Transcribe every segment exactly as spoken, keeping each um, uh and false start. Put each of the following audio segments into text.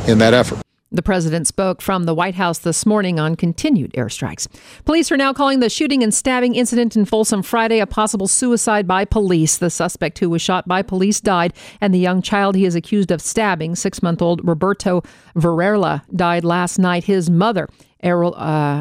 in that effort. The president spoke from the White House this morning on continued airstrikes. Police are now calling the shooting and stabbing incident in Folsom Friday a possible suicide by police. The suspect who was shot by police died, and the young child he is accused of stabbing, six-month-old Roberto Varela, died last night. His mother, Arela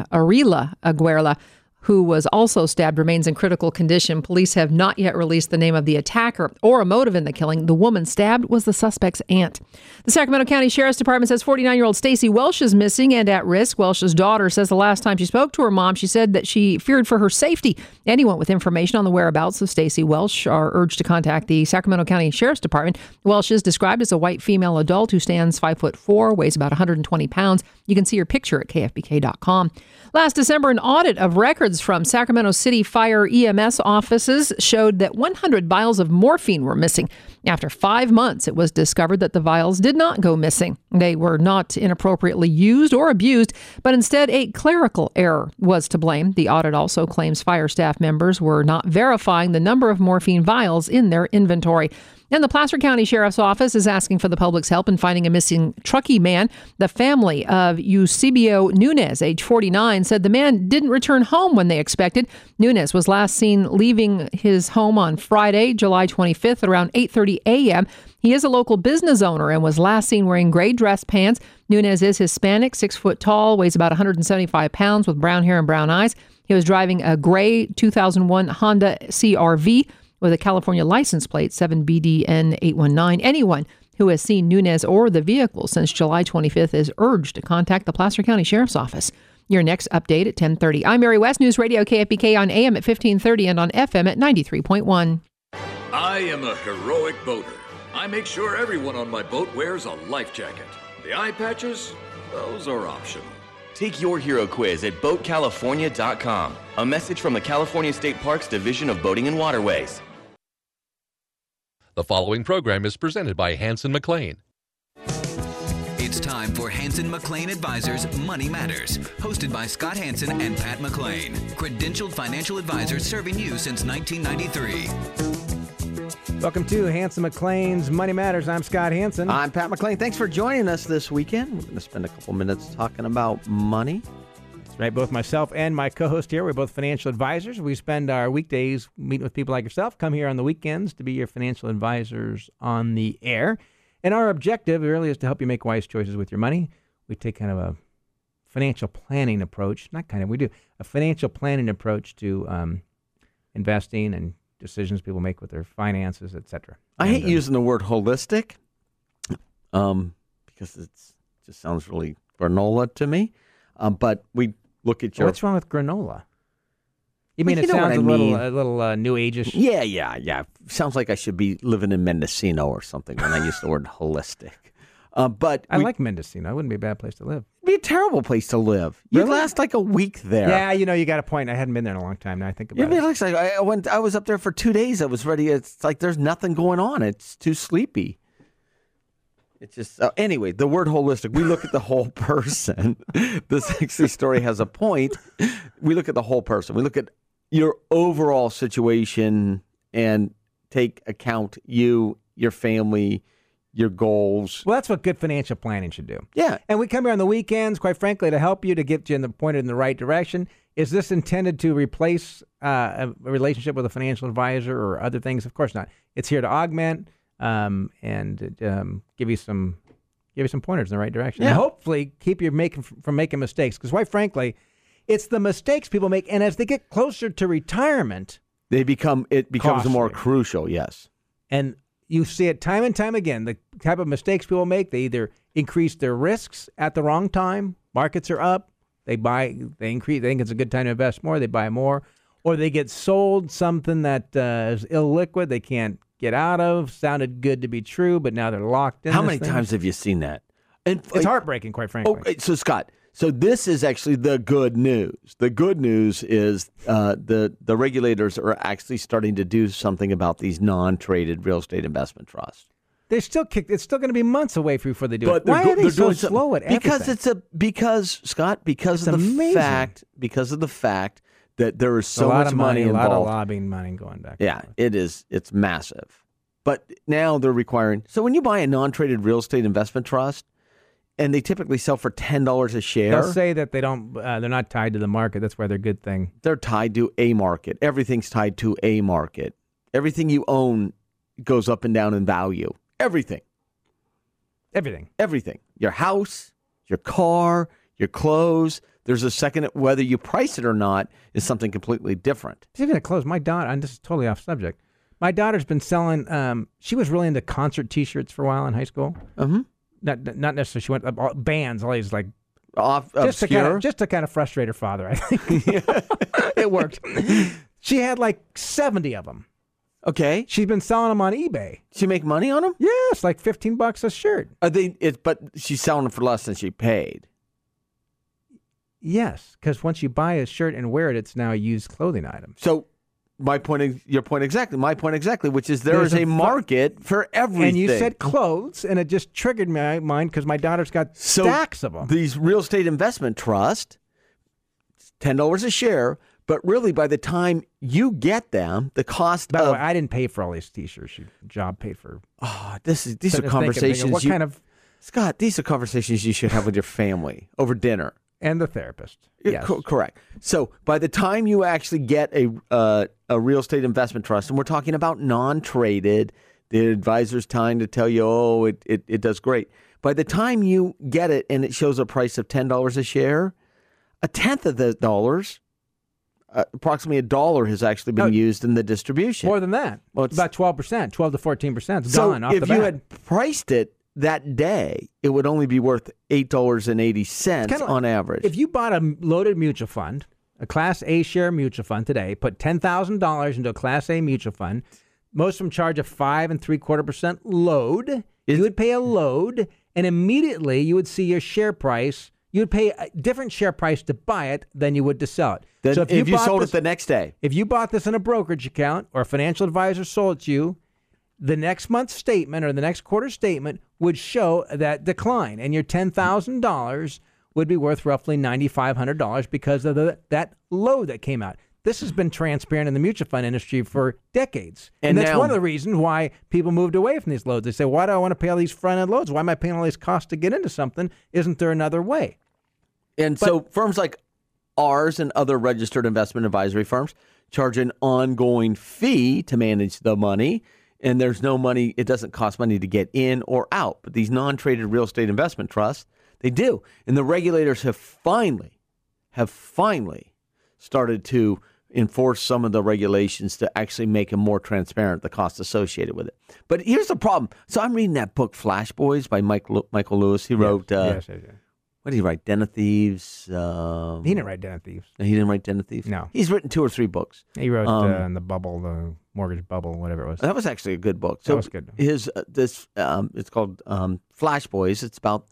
Aguilera, who was also stabbed, remains in critical condition. Police have not yet released the name of the attacker or a motive in the killing. The woman stabbed was the suspect's aunt. The Sacramento County Sheriff's Department says forty-nine-year-old Stacy Welsh is missing and at risk. Welsh's daughter says the last time she spoke to her mom, she said that she feared for her safety. Anyone with information on the whereabouts of Stacy Welsh are urged to contact the Sacramento County Sheriff's Department. Welsh is described as a white female adult who stands five foot four, weighs about one hundred twenty pounds. You can see her picture at K F B K dot com. Last December, an audit of records from Sacramento City Fire E M S offices showed that one hundred vials of morphine were missing. After five months, it was discovered that the vials did not go missing. They were not inappropriately used or abused, but instead a clerical error was to blame. The audit also claims fire staff members were not verifying the number of morphine vials in their inventory. And the Placer County Sheriff's Office is asking for the public's help in finding a missing Truckee man. The family of Eusebio Nunez, age forty-nine, said the man didn't return home when they expected. Nunez was last seen leaving his home on Friday, July twenty-fifth, at around eight thirty a.m. He is a local business owner and was last seen wearing gray dress pants. Nunez is Hispanic, six foot tall, weighs about one hundred seventy-five pounds with brown hair and brown eyes. He was driving a gray two thousand one Honda C R V with a California license plate seven B D N eight one nine. Anyone who has seen Nunez or the vehicle since July twenty-fifth is urged to contact the Placer County Sheriff's Office. Your next update at ten thirty. I'm Mary West, News Radio K F B K on A M at fifteen thirty and on F M at ninety-three point one. I am a heroic boater. I make sure everyone on my boat wears a life jacket. The eye patches, those are optional. Take your hero quiz at boat california dot com. A message from the California State Parks Division of Boating and Waterways. The following program is presented by Hanson McLean. It's time for Hanson McLean Advisors Money Matters, hosted by Scott Hanson and Pat McLean, credentialed financial advisors serving you since nineteen ninety-three. Welcome to Hanson McLean's Money Matters. I'm Scott Hanson. I'm Pat McLean. Thanks for joining us this weekend. We're going to spend a couple minutes talking about money. That's right. Both myself and my co-host here, we're both financial advisors. We spend our weekdays meeting with people like yourself, come here on the weekends to be your financial advisors on the air. And our objective really is to help you make wise choices with your money. We take kind of a financial planning approach, not kind of, we do, a financial planning approach to um, investing and decisions people make with their finances, et cetera. I and, hate um, using the word holistic um, because it just sounds really granola to me. Um, but we look at your... What's wrong with granola? You mean Well, it you know what sounds I a little, mean. a little uh, new age-ish? Yeah, yeah, yeah. Sounds like I should be living in Mendocino or something when I use the word holistic. Uh, but I we, like Mendocino. It wouldn't be a bad place to live. it'd be a terrible place to live. You'd Really? last like a week there. Yeah, you know, you got a point. I hadn't been there in a long time. Now I think Yeah, about I mean, it. it looks like I I went. I was up there for two days. I was ready. It's like there's nothing going on. It's too sleepy. It's just uh, anyway. The word holistic. We look at the whole person. The sexy story has a point. We look at the whole person. We look at your overall situation and take account you, your family, your goals. Well, that's what good financial planning should do. Yeah. And we come here on the weekends, quite frankly, to help you, to get you in the pointed in the right direction. Is this intended to replace uh, a relationship with a financial advisor or other things? Of course not. It's here to augment um, and um, give you some give you some pointers in the right direction. Yeah. And hopefully keep you making from making mistakes. Because quite frankly, it's the mistakes people make. And as they get closer to retirement, They become. It becomes more Costly. crucial. Yes. and you see it time and time again, the type of mistakes people make, they either increase their risks at the wrong time, markets are up, they buy, they increase, they think it's a good time to invest more, they buy more, or they get sold something that uh, is illiquid, they can't get out of, sounded good to be true, but now they're locked in. How this many thing. times have you seen that? And It's heartbreaking, quite frankly. Okay, so Scott, so this is actually the good news. The good news is uh, the the regulators are actually starting to do something about these non-traded real estate investment trusts. They're still kicked. It's still going to be months away before they do But it. Why they're, are they they're so doing some- slow at because everything? it's a because Scott because It's of the amazing. fact because of the fact that there is so a lot much of money, a involved. lot of lobbying money going back. and Yeah, forth. it is. It's massive. But now they're requiring. So when you buy a non-traded real estate investment trust, and they typically sell for ten dollars a share. They'll say that they don't, uh, they're not tied to the market. That's why they're a good thing. They're tied to a market. Everything's tied to a market. Everything you own goes up and down in value. Everything. Everything. Everything. Your house, your car, your clothes. There's a second, whether you price it or not is something completely different. Speaking of clothes, my daughter, and this is totally off subject, my daughter's been selling, um, she was really into concert T-shirts for a while in high school. Mm-hmm. Not not necessarily, she went, uh, bands, all these like, Off, just to, obscure. kind of, just to kind of frustrate her father, I think. It worked. She had like seventy of them. Okay. She's been selling them on eBay. She make money on them? Yes, like fifteen bucks a shirt. Are they? It, but she's selling them for less than she paid. Yes, because once you buy a shirt and wear it, it's now a used clothing item. So my point, your point exactly, my point exactly, which is there There's is a, a fu- market for everything. And you said clothes, and it just triggered my mind because my daughter's got so stacks of them. These real estate investment trust, ten dollars a share, but really by the time you get them, the cost By the of way, I didn't pay for all these T-shirts. Your job paid for. oh, this is these Sitting are there thinking, conversations. thinking, what you, kind of Scott? These are conversations you should have with your family over dinner. and the therapist? Yeah, Yes, co- correct. So by the time you actually get a uh, a real estate investment trust, and we're talking about non-traded, the advisor's time to tell you, oh, it, it, it does great. By the time you get it and it shows a price of ten dollars a share, a tenth of the dollars, uh, approximately a dollar, has actually been No, used in the distribution. more than that. Well, It's it's- about twelve percent, twelve to fourteen percent. It's so gone off if the you bat. had priced it that day, it would only be worth eight dollars and eighty cents Kinda on average. If you bought a loaded mutual fund, a Class A share mutual fund today, put ten thousand dollars into a Class A mutual fund, most of them charge a five and three quarter percent load. Is- you would pay a load, and immediately you would see your share price. You would pay a different share price to buy it than you would to sell it. then so if, you, bought sold this, it the next day, if you bought this in a brokerage account or a financial advisor sold it to you, the next month's statement or the next quarter statement would show that decline, and your ten thousand dollars would be worth roughly nine thousand five hundred dollars because of the, that load that came out. This has been transparent in the mutual fund industry for decades. And, And that's now- one of the reasons why people moved away from these loads. They say, why do I want to pay all these front-end loads? Why am I paying all these costs to get into something? Isn't there another way? And so firms like ours and other registered investment advisory firms charge an ongoing fee to manage the money. And there's no money, it doesn't cost money to get in or out. But these non-traded real estate investment trusts, they do. And the regulators have finally, have finally started to enforce some of the regulations to actually make them more transparent, the cost associated with it. But here's the problem. So I'm reading that book, Flash Boys, by Mike, Michael Lewis. He wrote, uh, yes, yes, yes. what did he write? Den of Thieves. Um, He didn't write Den of Thieves. He didn't write Den of Thieves? No. He's written two or three books. He wrote Um, uh, in the bubble, the mortgage bubble, whatever it was. That was actually a good book. That was good. His uh, this um, it's called um, Flash Boys. It's about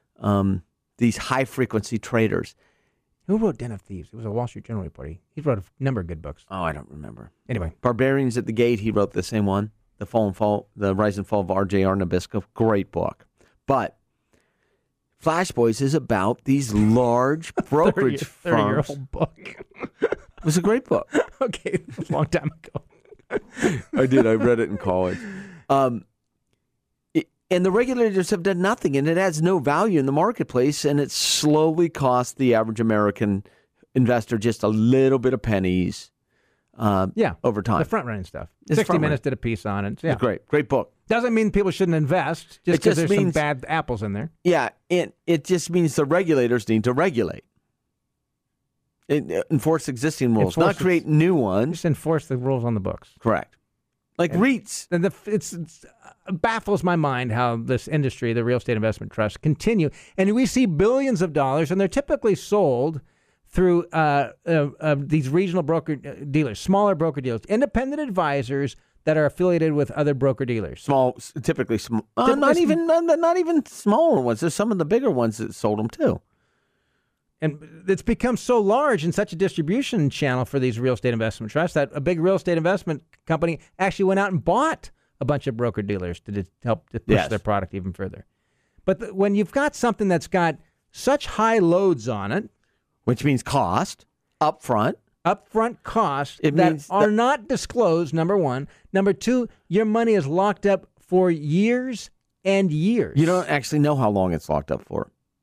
um, these high frequency traders. Who wrote Den of Thieves? It was a Wall Street Journal reporter. He wrote a number of good books. Oh, I don't remember. Anyway, Barbarians at the Gate. He wrote the same one. The Fall and Fall, the Rise and Fall of R J R Nabisco. Great book. But Flash Boys is about these large brokerage firms. thirty-year-old book. It was a great book. Okay, a long time ago. I did. I read it in college. Um, it, and the regulators have done nothing, and it adds no value in the marketplace, and it slowly costs the average American investor just a little bit of pennies uh, Yeah, over time. the front running stuff. It's Sixty front-running. Minutes did a piece on it. Yeah, It's great. Great book. doesn't mean people shouldn't invest just It because just there's some means- bad apples in there. Yeah, and it just means the regulators need to regulate. It, uh, enforce existing rules, Enforce not ex- create new ones. Just enforce the rules on the books. Correct. Like And- REITs. And the, it's, it's uh, baffles my mind how this industry, the real estate investment trusts, continue. And we see billions of dollars, and they're typically sold through uh, uh, uh, these regional broker dealers, smaller broker dealers, independent advisors that are affiliated with other broker dealers. Small, typically small. Uh, Typically not sm- even not, not even smaller ones. There's some of the bigger ones that sold them too. And it's become so large and such a distribution channel for these real estate investment trusts that a big real estate investment company actually went out and bought a bunch of broker dealers to, to help to push Yes. their product even further. But the, when you've got something that's got such high loads on it, Which means cost up front. upfront costs It that means are that- not disclosed, number one. Number two, your money is locked up for years and years. You don't actually know how long it's locked up for.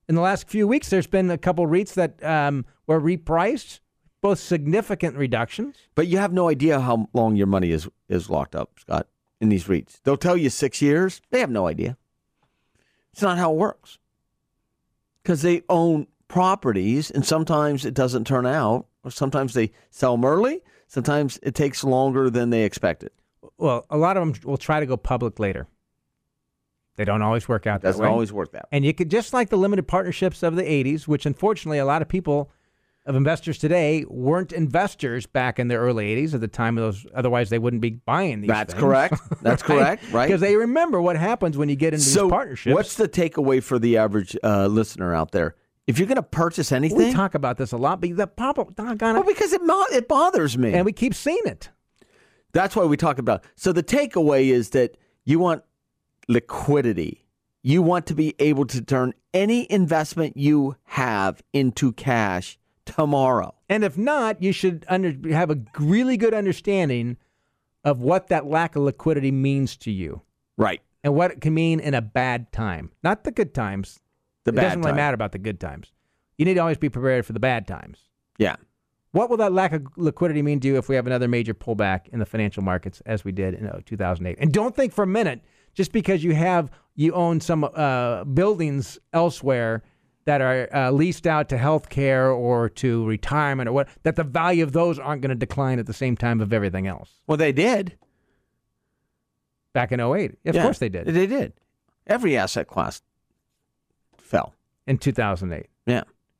in the last few weeks, there's been a couple REITs that um, were repriced, both significant reductions. But you have no idea how long your money is, is locked up, Scott, in these REITs. They'll tell you six years. They have no idea. It's not how it works. Because they own properties, and sometimes it doesn't turn out, or sometimes they sell them early. Sometimes it takes longer than they expected. Well, a lot of them will try to go public later. They don't always work out that Doesn't way. always work that way. And you could, just like the limited partnerships of the eighties, which unfortunately a lot of people, of investors today, weren't investors back in the early eighties at the time of those. Otherwise, they wouldn't be buying these That's things. correct. That's correct, right? Because they remember what happens when you get into So these partnerships. what's the takeaway for the average uh, listener out there? If you're going to purchase anything, We talk about this a lot, but the problem, doggone well, it, because it mo- it bothers me, and we keep seeing it. That's why we talk about. So the takeaway is that you want liquidity. You want to be able to turn any investment you have into cash tomorrow. And if not, you should under, have a really good understanding of what that lack of liquidity means to you. Right. And what it can mean in a bad time. Not the good times. The it bad doesn't really time. matter about the good times. You need to always be prepared for the bad times. Yeah. What will that lack of liquidity mean to you if we have another major pullback in the financial markets as we did in two thousand eight? And don't think for a minute, just because you have you own some uh, buildings elsewhere that are uh, leased out to healthcare or to retirement or what, that the value of those aren't going to decline at the same time of everything else. Well, they did. Back in oh eight. Of Yeah, course they did. They did. Every asset class fell. In two thousand eight. Yeah.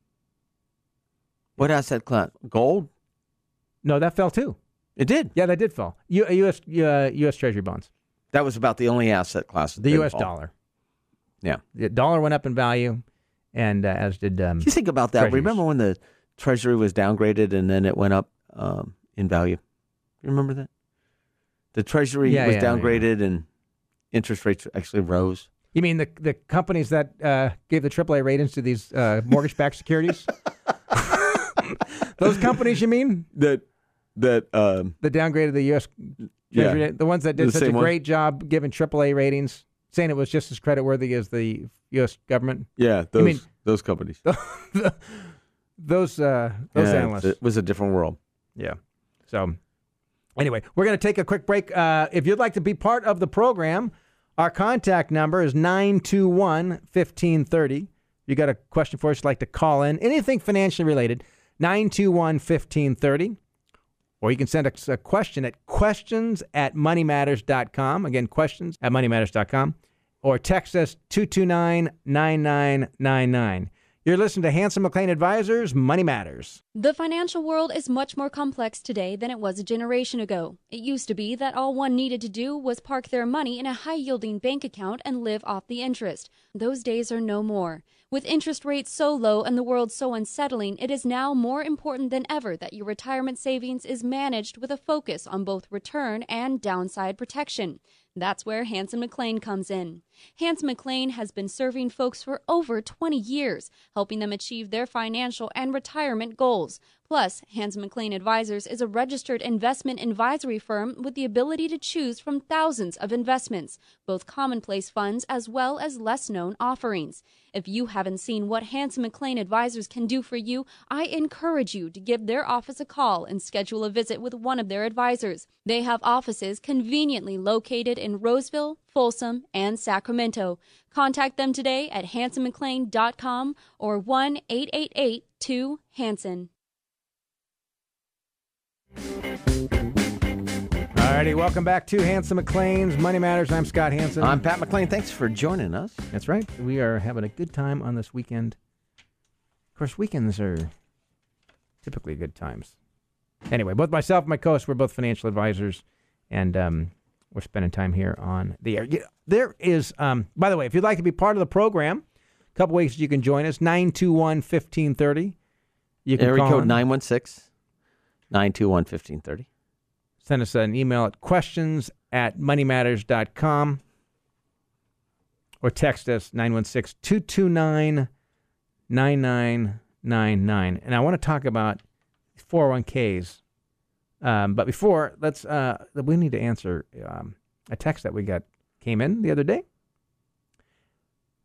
What asset class? Gold? No, that fell too. It did. Yeah, that did fall. U- U S Uh, U S Treasury bonds. That was about the only asset class. That The didn't U S fall. dollar. Yeah. The dollar went up in value, and uh, as did. Um, If you think about that, treasuries. remember when the Treasury was downgraded and then it went up um, in value? You remember that? The Treasury Yeah, was yeah, downgraded and interest rates actually rose. You mean the the companies that uh, gave the triple A ratings to these uh, mortgage-backed securities? Those companies, you mean? That that um, The downgraded the U S Treasury, Yeah. the ones that did The such a same one? great job giving triple A ratings, saying it was just as creditworthy as the U S government. yeah, those mean- those companies. Those uh, those Yeah, analysts. It was a different world. Yeah. So anyway, we're going to take a quick break. Uh, if you'd like to be part of the program, our contact number is nine two one, one five three zero. You got a question for us, you'd like to call in, anything financially related, nine two one, one five three zero. Or you can send us a question at questions at money matters dot com. Again, questions at money matters dot com. Or text us two two nine, nine nine nine nine. You're listening to Hanson McLean Advisors, Money Matters. The financial world is much more complex today than it was a generation ago. It used to be that all one needed to do was park their money in a high-yielding bank account and live off the interest. Those days are no more. With interest rates so low and the world so unsettling, it is now more important than ever that your retirement savings is managed with a focus on both return and downside protection. That's where Hanson McLean comes in. Hanson McLean has been serving folks for over twenty years, helping them achieve their financial and retirement goals. Plus, Hanson McLean Advisors is a registered investment advisory firm with the ability to choose from thousands of investments, both commonplace funds as well as less-known offerings. If you haven't seen what Hanson McLean Advisors can do for you, I encourage you to give their office a call and schedule a visit with one of their advisors. They have offices conveniently located in Roseville, Folsom, and Sacramento. Contact them today at hanson mclean dot com or one eight eight eight two Hanson. Alrighty, welcome back to Hanson McLean's Money Matters. I'm Scott Hanson. I'm Pat McLean. Thanks for joining us. That's right. We are having a good time on this weekend. Of course, weekends are typically good times. Anyway, both myself and my co-host, we're both financial advisors, and um, we're spending time here on the air. Yeah, there is, um, by the way, if you'd like to be part of the program, a couple ways you can join us, nine two one, one five three zero. You can Area call code in. nine one six, nine two one, one five three zero. Send us an email at questions at money matters dot com or text us nine one six, two two nine, nine nine nine nine. And I want to talk about four oh one k's. Um, but before, let's uh, we need to answer um, a text that we got came in the other day.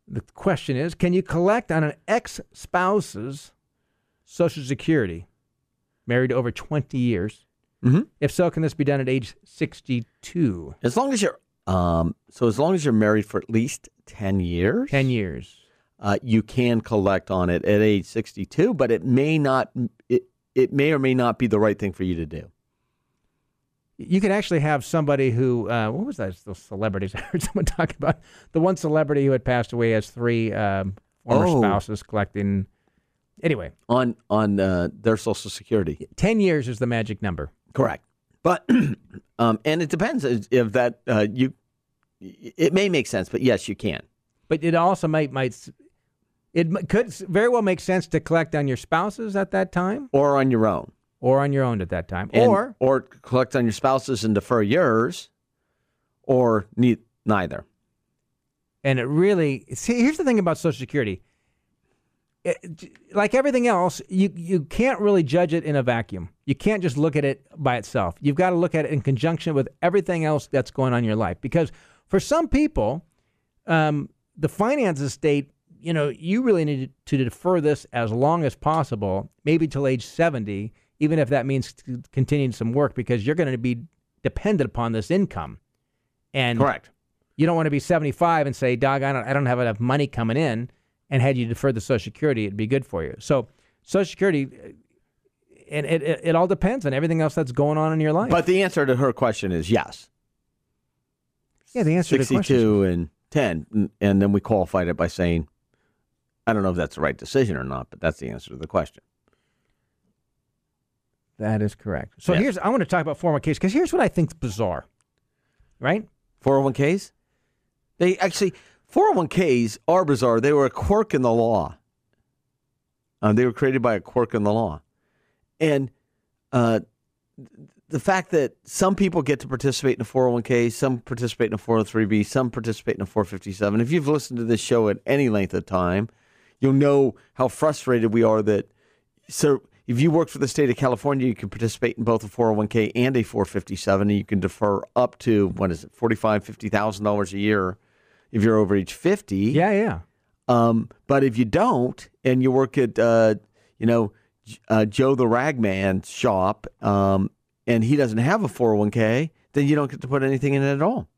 The question is, can you collect on an ex-spouse's Social Security, married over twenty years? Mm-hmm. If so, can this be done at age sixty-two? As long as you're, um, so as long as you're married for at least ten years, ten years, uh, you can collect on it at age sixty-two. But it may not, it it may or may not be the right thing for you to do. You could actually have somebody who, uh, what was that? Those celebrities I heard someone talking about. The one celebrity who had passed away has three um, former Oh. spouses collecting. Anyway, on on uh, their Social Security. ten years is the magic number. Correct. But um, and it depends if that uh, you. It may make sense, but yes, you can. But it also might might it m- could very well make sense to collect on your spouses at that time, Or on your own. or on your own at that time, And- or or collect on your spouses and defer yours, or ne- neither. and it really see. Here's the thing about Social Security. It, like everything else, you you can't really judge it in a vacuum. You can't just look at it by itself. You've got to look at it in conjunction with everything else that's going on in your life. Because for some people, um, the finances state, you know, you really need to defer this as long as possible, maybe till age seventy, even if that means c- continuing some work, because you're going to be dependent upon this income. And Correct. you don't want to be seventy-five and say, dog, I don't, I don't have enough money coming in. And had you deferred the Social Security, it'd be good for you. So Social Security, and it, it, it all depends on everything else that's going on in your life. But the answer to her question is yes. yeah, the answer to the question sixty-two and ten. And- And then we qualified it by saying, I don't know if that's the right decision or not, but that's the answer to the question. that is correct. So Yes. here's, I want to talk about four oh one k's, because here's what I think's bizarre, right? four oh one k's? They actually, four oh one k's are bizarre. They were a quirk in the law. Uh, they were created by a quirk in the law. And uh, the fact that some people get to participate in a four oh one k, some participate in a four oh three b, some participate in a four fifty-seven. If you've listened to this show at any length of time, you'll know how frustrated we are that, so if you work for the state of California, you can participate in both a four oh one k and a four fifty-seven, and you can defer up to, what is it, forty-five thousand dollars, fifty thousand dollars a year if you're over age fifty. Yeah, yeah. Um, but if you don't, and you work at, uh, you know, J- uh, Joe the Ragman's shop, um, and he doesn't have a four oh one k, then you don't get to put anything in it at all.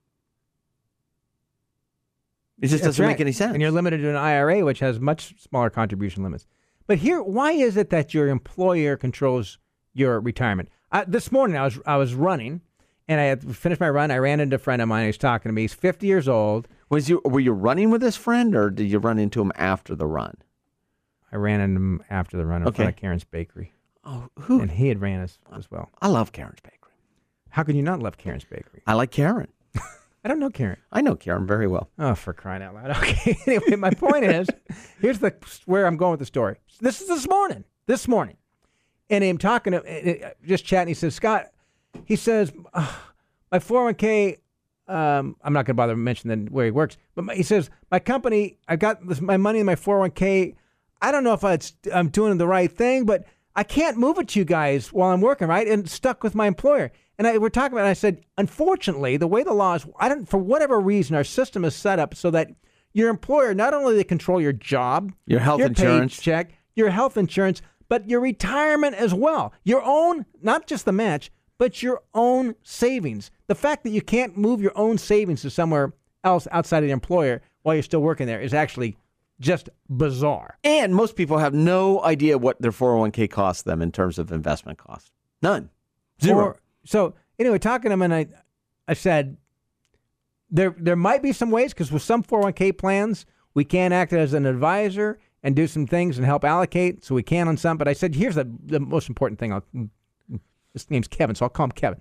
It just That's doesn't right. make any sense. And you're limited to an I R A, which has much smaller contribution limits. But here, why is it that your employer controls your retirement? I, this morning, I was I was running, and I had finished my run. I ran into a friend of mine. He was talking to me. He's fifty years old. Was you were you running with this friend, or did you run into him after the run? I ran into him after the run in Okay. front of Karen's Bakery. Oh, who? And he had ran as, as well. I love Karen's Bakery. How can you not love Karen's Bakery? I like Karen. I don't know Karen. I know Karen very well. Oh, for crying out loud. Okay. Anyway, my point is, here's the where I'm going with the story. This is this morning. This morning. And I'm talking to, uh, just chatting. He says, Scott, he says, "Ugh, my four oh one k, um, I'm not going to bother mentioning where he works, but my, he says, my company, I got this, my money in my four oh one k. I don't know if it's, I'm doing the right thing, but I can't move it to you guys while I'm working, right? And stuck with my employer. And I, we're talking about it, and I said, unfortunately, the way the law is, I don't, for whatever reason, our system is set up so that your employer, not only they control your job, Your health your insurance. paycheck, your health insurance, but your retirement as well. Your own, not just the match, but your own savings. The fact that you can't move your own savings to somewhere else outside of the employer while you're still working there is actually just bizarre. And most people have no idea what their four oh one k costs them in terms of investment cost. None. Zero. Or- so anyway, talking to him, and I, I said, there there might be some ways, because with some four oh one k plans, we can act as an advisor and do some things and help allocate, so we can on some. But I said, here's the, the most important thing. I'll, his name's Kevin, so I'll call him Kevin.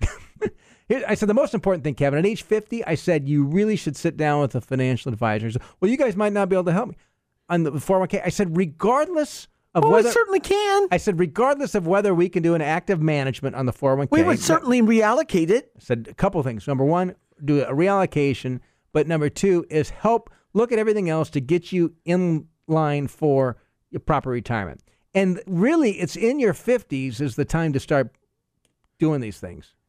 Here, I said, the most important thing, Kevin, at age fifty, I said, you really should sit down with a financial advisor. He said, well, you guys might not be able to help me on the four oh one k. I said, regardless of Oh, whether it certainly can. I said, regardless of whether we can do an active management on the four oh one k. We would certainly reallocate it. I said a couple of things. Number one, do a reallocation. But number two is help look at everything else to get you in line for your proper retirement. And really, it's in your fifties is the time to start doing these things.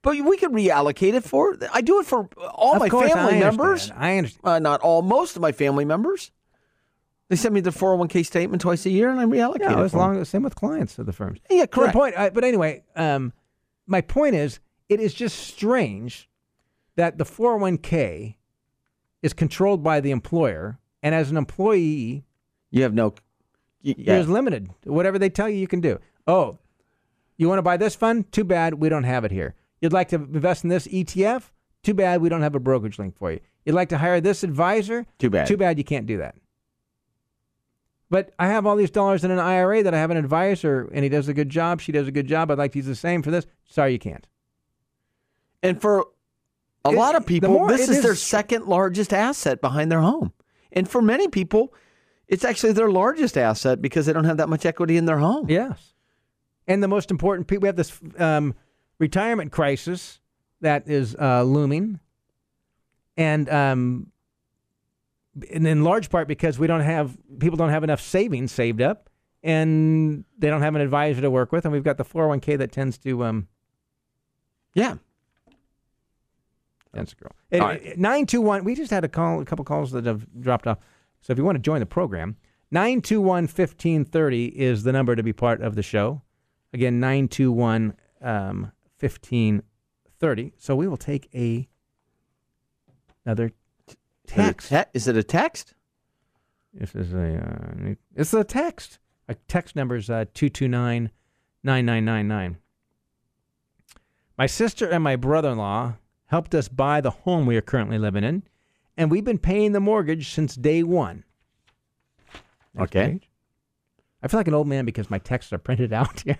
But we could reallocate it for. I do it for all Of my course, family I members. understand. I understand. Uh, not all, most of my family members. They send me the four oh one k statement twice a year, and I reallocate Yeah, it. as for long them. as same with clients of the firms. Yeah, correct. The point, uh, but anyway, um, my point is, it is just strange that the four oh one k is controlled by the employer, and as an employee, You have no. y- you're Yeah. limited. Whatever they tell you, you can do. Oh, you want to buy this fund? Too bad, we don't have it here. You'd like to invest in this E T F? Too bad, we don't have a brokerage link for you. You'd like to hire this advisor? Too bad. Too bad, you can't do that. But I have all these dollars in an I R A that I have an advisor, and he does a good job. She does a good job. I'd like to use the same for this. Sorry, you can't. And for a It- lot of the people, more this it is, their is- second largest asset behind their home. And for many people, it's actually their largest asset because they don't have that much equity in their home. Yes. And the most important people, we have this um, retirement crisis that is uh, looming. And, um, and in large part because we don't have, people don't have enough savings saved up, and they don't have an advisor to work with. And we've got the four oh one k that tends to, um, Yeah. tends to grow. It- All right. it- nine two one, we just had a call, a couple calls that have dropped off. So if you want to join the program, nine two one, fifteen thirty is the number to be part of the show. Again, nine two one, um, fifteen thirty. So we will take a another text. Is it, a te- is it a text? This is a uh, it's a text. Our text number is uh, two two nine, nine nine nine nine. My sister and my brother-in-law helped us buy the home we are currently living in, and we've been paying the mortgage since day one. Next Okay. page. I feel like an old man because my texts are printed out here.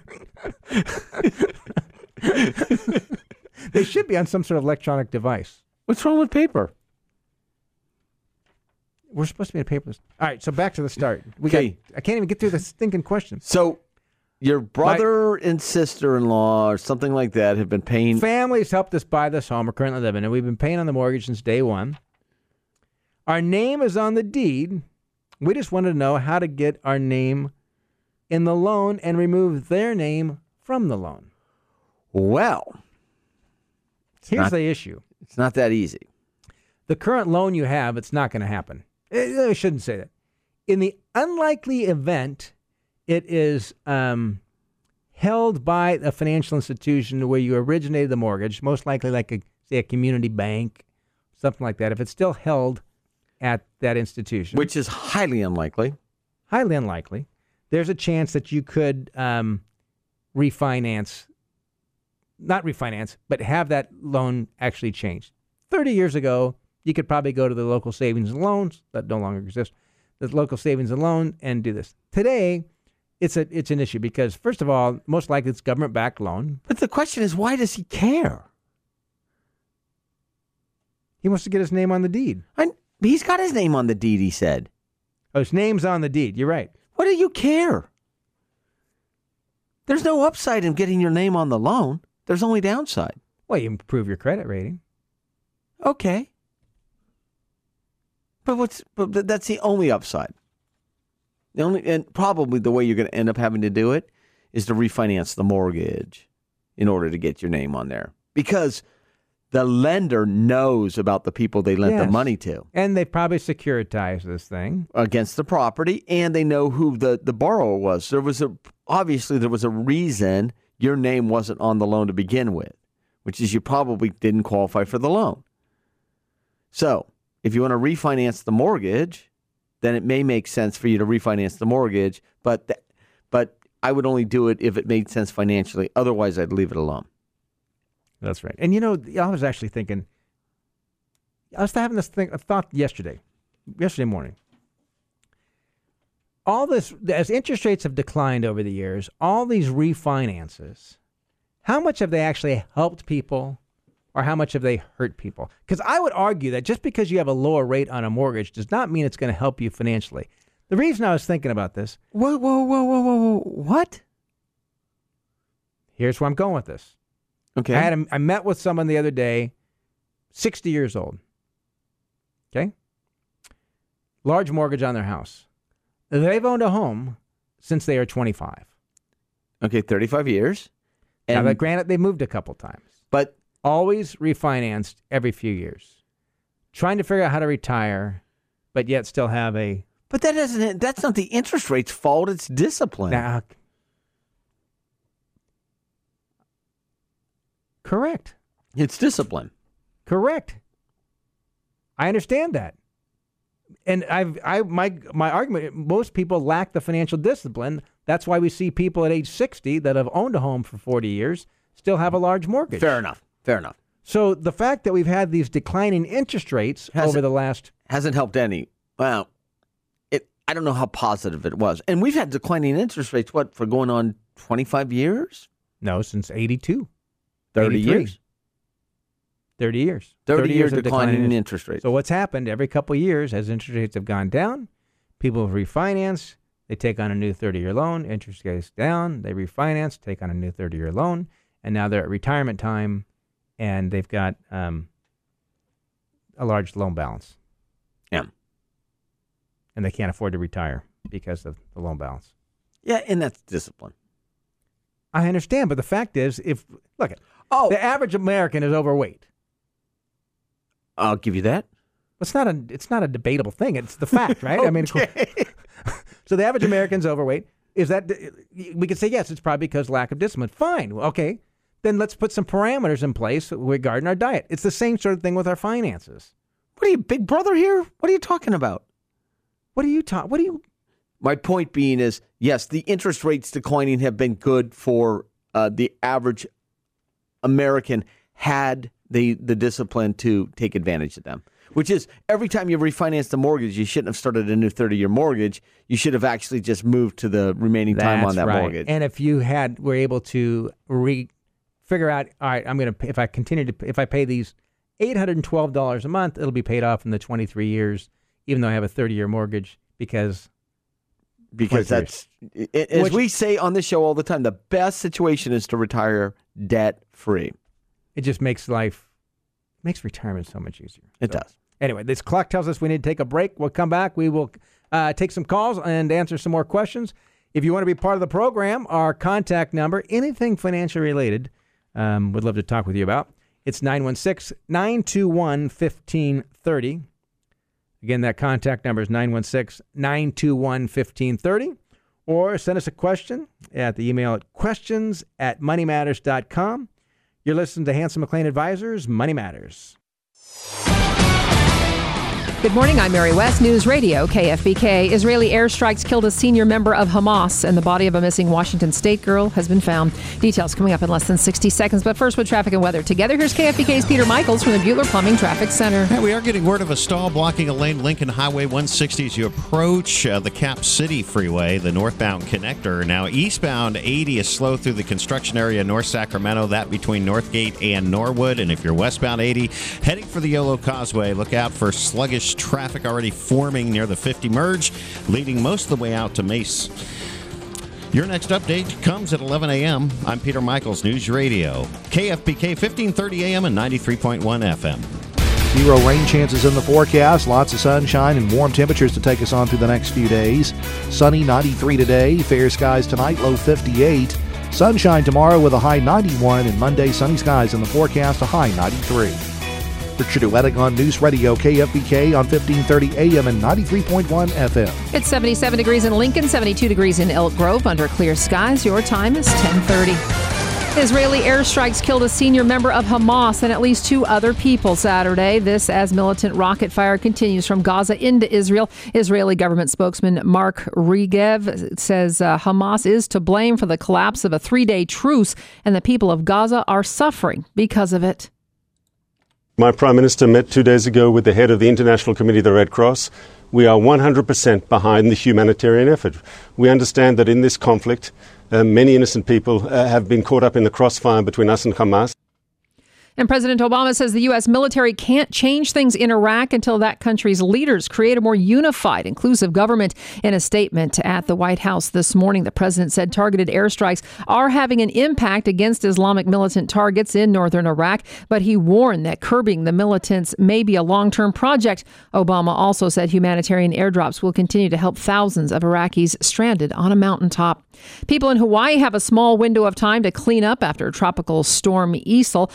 They should be on some sort of electronic device. What's wrong with paper? We're supposed to be in a paperless. All right, so back to the start. We Okay. got, I can't even get through the stinking questions. So your brother and sister-in-law or something like that have been paying. Families helped us buy this home we're currently living in. We've been paying on the mortgage since day one. Our name is on the deed. We just wanted to know how to get our name in the loan and remove their name from the loan. Well, Here's not- the issue. it's not that easy. The current loan you have, it's not going to happen. I I shouldn't say that. In the unlikely event it is um, held by a financial institution where you originated the mortgage, most likely like a, say, a community bank, something like that, if it's still held at that institution, Which is highly unlikely. highly unlikely, there's a chance that you could um, refinance, not refinance, but have that loan actually changed. thirty years ago, you could probably go to the local savings and loans that no longer exist, the local savings and loan, and do this. Today, it's a it's an issue because, first of all, most likely it's government-backed loan. But the question is, why does he care? He wants to get his name on the deed. I, he's got his name on the deed, he said. Oh, his name's on the deed. You're right. What do you care? There's no upside in getting your name on the loan. There's only downside. Well, you improve your credit rating. Okay. But what's but th- that's the only upside. The only and probably the way you're going to end up having to do it is to refinance the mortgage in order to get your name on there. Because the lender knows about the people they lent the Yes. money to And they probably securitized this thing. against the property, and they know who the, the borrower was. There was a obviously there was a reason your name wasn't on the loan to begin with, which is you probably didn't qualify for the loan. So if you want to refinance the mortgage, then it may make sense for you to refinance the mortgage, but th- but I would only do it if it made sense financially. Otherwise, I'd leave it alone. That's right. And you know, I was actually thinking, I was having this thing, a thought yesterday, yesterday morning. All this, as interest rates have declined over the years, all these refinances, how much have they actually helped people or how much have they hurt people? Because I would argue that just because you have a lower rate on a mortgage does not mean it's going to help you financially. The reason I was thinking about this, Whoa, whoa, whoa, whoa, whoa, whoa! What? here's where I'm going with this. Okay. I had a, I met with someone the other day, sixty years old. Okay? Large mortgage on their house. They've owned a home since they are twenty-five. Okay, thirty-five years. Now, And that granted, they moved a couple times. But always refinanced every few years, trying to figure out how to retire, but yet still have a... But that isn't, that's not the interest rate's fault. It's discipline. Nah, correct. It's discipline. Correct. I understand that. And I've, I, my, my argument, most people lack the financial discipline. That's why we see people at age sixty that have owned a home for forty years still have a large mortgage. Fair enough. Fair enough. So the fact that we've had these declining interest rates hasn't, over the last... Hasn't helped any. Well, it. I don't know how positive it was. And we've had declining interest rates, what, for going on twenty-five years? No, since eighty-two. thirty eighty-three. years. thirty years. thirty, thirty years of declining declining interest rates. So what's happened every couple of years as interest rates have gone down, people have refinanced, they take on a new thirty-year loan, interest goes down, they refinance, take on a new thirty-year loan, and now they're at retirement time, and they've got um, a large loan balance. Yeah. And they can't afford to retire because of the loan balance. Yeah, and that's discipline. I understand, but the fact is, if look at oh, the average American is overweight. I'll give you that. It's not a it's not a debatable thing. It's the fact, right? I mean, so the average American's overweight. Is that we could say yes? It's probably because lack of discipline. Fine, okay. Then let's put some parameters in place regarding our diet. It's the same sort of thing with our finances. What are you, big brother here? What are you talking about? What are you talking? What are you? My point being is, yes, the interest rates declining have been good for uh, the average American had the, the discipline to take advantage of them, which is every time you refinance the mortgage, you shouldn't have started a new thirty-year mortgage. You should have actually just moved to the remaining time That's on that right. mortgage. And if you had were able to re figure out, all right, I'm going to if I continue to if I pay these eight hundred twelve dollars a month, it'll be paid off in the twenty-three years, even though I have a thirty-year mortgage because Because that's, it, as Which, we say on this show all the time, the best situation is to retire debt-free. It just makes life, makes retirement so much easier. It so, does. Anyway, this clock tells us we need to take a break. We'll come back. We will uh, take some calls and answer some more questions. If you want to be part of the program, our contact number, anything financial related, um, we'd love to talk with you about. It's nine one six, nine two one, one five three zero. Again, that contact number is nine one six, nine two one, one five three zero. Or send us a question at the email at questions at money matters dot com. You're listening to Hanson McClain Advisors, Money Matters. Good morning, I'm Mary West, News Radio, K F B K. Israeli airstrikes killed a senior member of Hamas, and the body of a missing Washington State girl has been found. Details coming up in less than sixty seconds, but first with traffic and weather. Together, here's K F B K's Peter Michaels from the Buehler Plumbing Traffic Center. Hey, we are getting word of a stall blocking a lane, Lincoln Highway one sixty as you approach uh, the Cap City Freeway, the northbound connector. Now, eastbound eighty is slow through the construction area, North Sacramento, that between Northgate and Norwood. And if you're westbound eighty, heading for the Yolo Causeway, look out for sluggish traffic already forming near the fifty merge, leading most of the way out to Mace. Your next update comes at eleven a.m. I'm Peter Michaels, News Radio, K F B K, fifteen thirty a.m. and ninety-three point one F M. Zero rain chances in the forecast. Lots of sunshine and warm temperatures to take us on through the next few days. Sunny, ninety-three today. Fair skies tonight, low fifty-eight. Sunshine tomorrow with a high ninety-one. And Monday, sunny skies in the forecast, a high ninety-three. Richard Wedding on News Radio K F B K on fifteen thirty A M and ninety-three point one F M. It's seventy-seven degrees in Lincoln, seventy-two degrees in Elk Grove under clear skies. Your time is ten thirty. Israeli airstrikes killed a senior member of Hamas and at least two other people Saturday. This as militant rocket fire continues from Gaza into Israel. Israeli government spokesman Mark Regev says uh, Hamas is to blame for the collapse of a three-day truce, and the people of Gaza are suffering because of it. My Prime Minister met two days ago with the head of the International Committee of the Red Cross. We are one hundred percent behind the humanitarian effort. We understand that in this conflict, uh, many innocent people uh, have been caught up in the crossfire between us and Hamas. And President Obama says the U S military can't change things in Iraq until that country's leaders create a more unified, inclusive government. In a statement at the White House this morning, the president said targeted airstrikes are having an impact against Islamic militant targets in northern Iraq, but he warned that curbing the militants may be a long-term project. Obama also said humanitarian airdrops will continue to help thousands of Iraqis stranded on a mountaintop. People in Hawaii have a small window of time to clean up after Tropical Storm Isel. Winds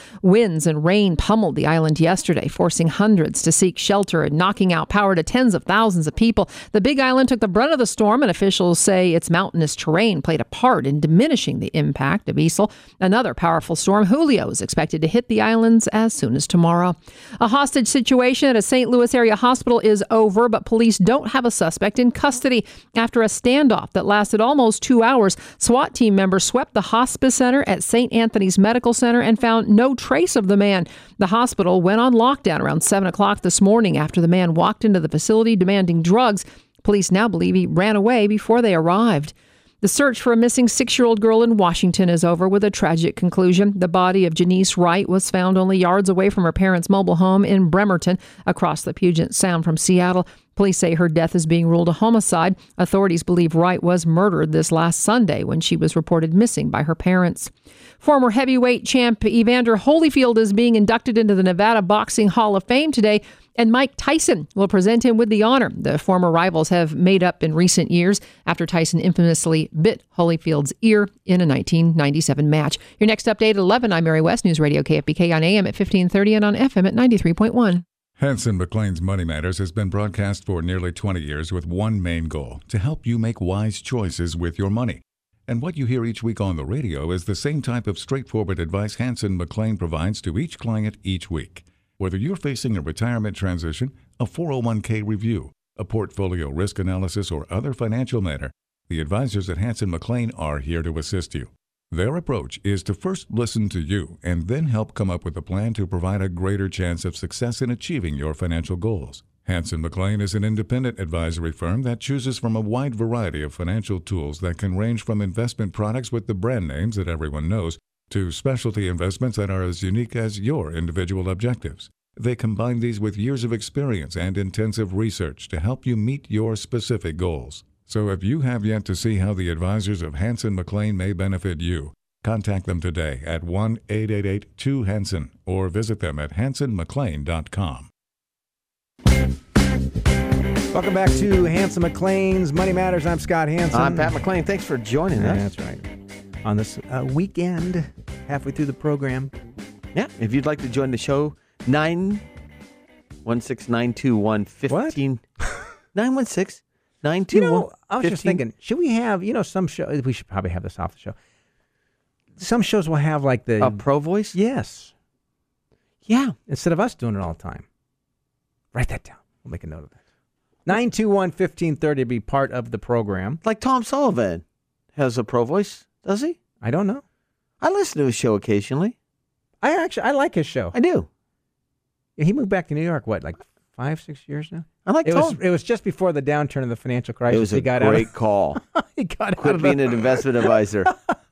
winds and rain pummeled the island yesterday, forcing hundreds to seek shelter and knocking out power to tens of thousands of people. The Big Island took the brunt of the storm, and officials say its mountainous terrain played a part in diminishing the impact of Isel. Another powerful storm, Julio, is expected to hit the islands as soon as tomorrow. A hostage situation at a Saint Louis area hospital is over, but police don't have a suspect in custody. After a standoff that lasted almost two hours, SWAT team members swept the hospice center at Saint Anthony's Medical Center and found no trace of the man. The hospital went on lockdown around seven o'clock this morning after the man walked into the facility demanding drugs. Police now believe he ran away before they arrived. The search for a missing six-year-old girl in Washington is over with a tragic conclusion. The body of Janice Wright was found only yards away from her parents' mobile home in Bremerton, across the Puget Sound from Seattle. Police say her death is being ruled a homicide. Authorities believe Wright was murdered this last Sunday when she was reported missing by her parents. Former heavyweight champ Evander Holyfield is being inducted into the Nevada Boxing Hall of Fame today, and Mike Tyson will present him with the honor. The former rivals have made up in recent years after Tyson infamously bit Holyfield's ear in a nineteen ninety-seven match. Your next update at eleven. I'm Mary West, News Radio K F B K on A M at fifteen thirty and on F M at ninety-three point one. Hanson McLean's Money Matters has been broadcast for nearly twenty years with one main goal: to help you make wise choices with your money. And what you hear each week on the radio is the same type of straightforward advice Hanson McLean provides to each client each week. Whether you're facing a retirement transition, a four oh one k review, a portfolio risk analysis, or other financial matter, the advisors at Hanson McLean are here to assist you. Their approach is to first listen to you and then help come up with a plan to provide a greater chance of success in achieving your financial goals. Hanson McLean is an independent advisory firm that chooses from a wide variety of financial tools that can range from investment products with the brand names that everyone knows to specialty investments that are as unique as your individual objectives. They combine these with years of experience and intensive research to help you meet your specific goals. So if you have yet to see how the advisors of Hanson McLean may benefit you, contact them today at one eight eight eight two Hanson or visit them at hanson mclean dot com. Welcome back to Hanson McLean's Money Matters. I'm Scott Hanson. I'm Pat McLean. Thanks for joining yeah, us. That's right. On this uh, weekend, halfway through the program. Yeah, if you'd like to join the show, nine one six, nine two one, fifteen. nine one six, nine two one, You know, I was just thinking, should we have, you know, some show, we should probably have this off the show. Some shows will have like the... A pro voice? Yes. Yeah. Instead of us doing it all the time. Write that down. We'll make a note of that. nine two one, fifteen thirty to be part of the program. Like Tom Sullivan has a pro voice, does he? I don't know. I listen to his show occasionally. I actually, I like his show. I do. Yeah, he moved back to New York, what, like five, six years now? I like it Tom. Was, it was just before the downturn of the financial crisis. It was a he got great out of, call. he got Quit out of being the, an investment advisor.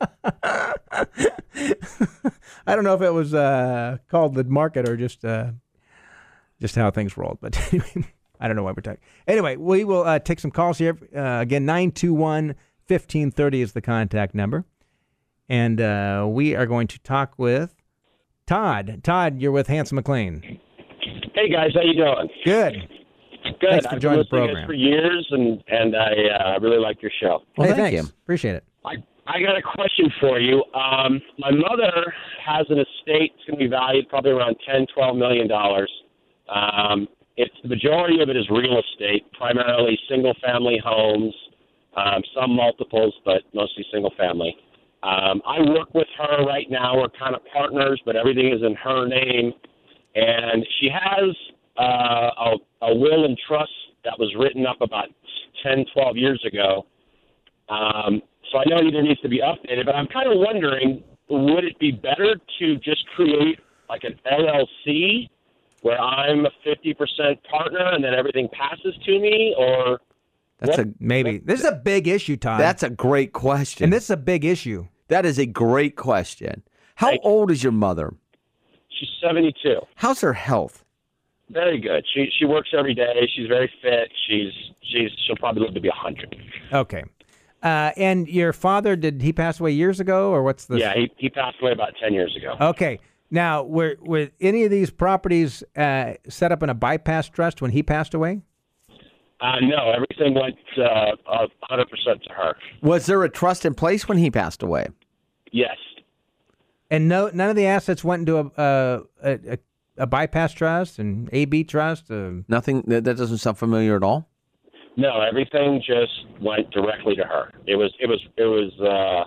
I don't know if it was uh, called the market or just uh, just how things rolled, but anyway, I don't know why we're talking. Anyway, we will uh, take some calls here. Uh, again, nine two one, fifteen thirty is the contact number. And uh, we are going to talk with Todd. Todd, you're with Hanson McLean. Hey, guys. How you doing? Good. Good. Thanks for I've joining been the listening program. for years, and, and I uh, really like your show. Well, hey, thank thanks. you. Appreciate it. I, I got a question for you. Um, my mother has an estate. It's going to be valued probably around ten, twelve million dollars. Um, it's the majority of it is real estate, primarily single-family homes, um, some multiples, but mostly single-family. Um, I work with her right now. We're kind of partners, but everything is in her name. And she has uh, a, a will and trust that was written up about ten, twelve years ago. Um, so I know either needs to be updated, but I'm kind of wondering, would it be better to just create like an L L C where I'm a fifty percent partner and then everything passes to me, or... That's what? a maybe. This is a big issue, Todd. That's a great question. And this is a big issue. That is a great question. How Thank old is your mother? She's seventy-two. How's her health? Very good. She she works every day. She's very fit. She's she's she'll probably live to be a hundred. Okay. Uh, and your father, did he pass away years ago, or what's the? Yeah, he he passed away about ten years ago. Okay. Now, were were any of these properties uh, set up in a bypass trust when he passed away? Uh, no, everything went uh, one hundred percent to her. Was there a trust in place when he passed away? Yes. And no, none of the assets went into a a, a, a bypass trust and A B trust. Uh, Nothing. That, that doesn't sound familiar at all. No, everything just went directly to her. It was it was it was uh,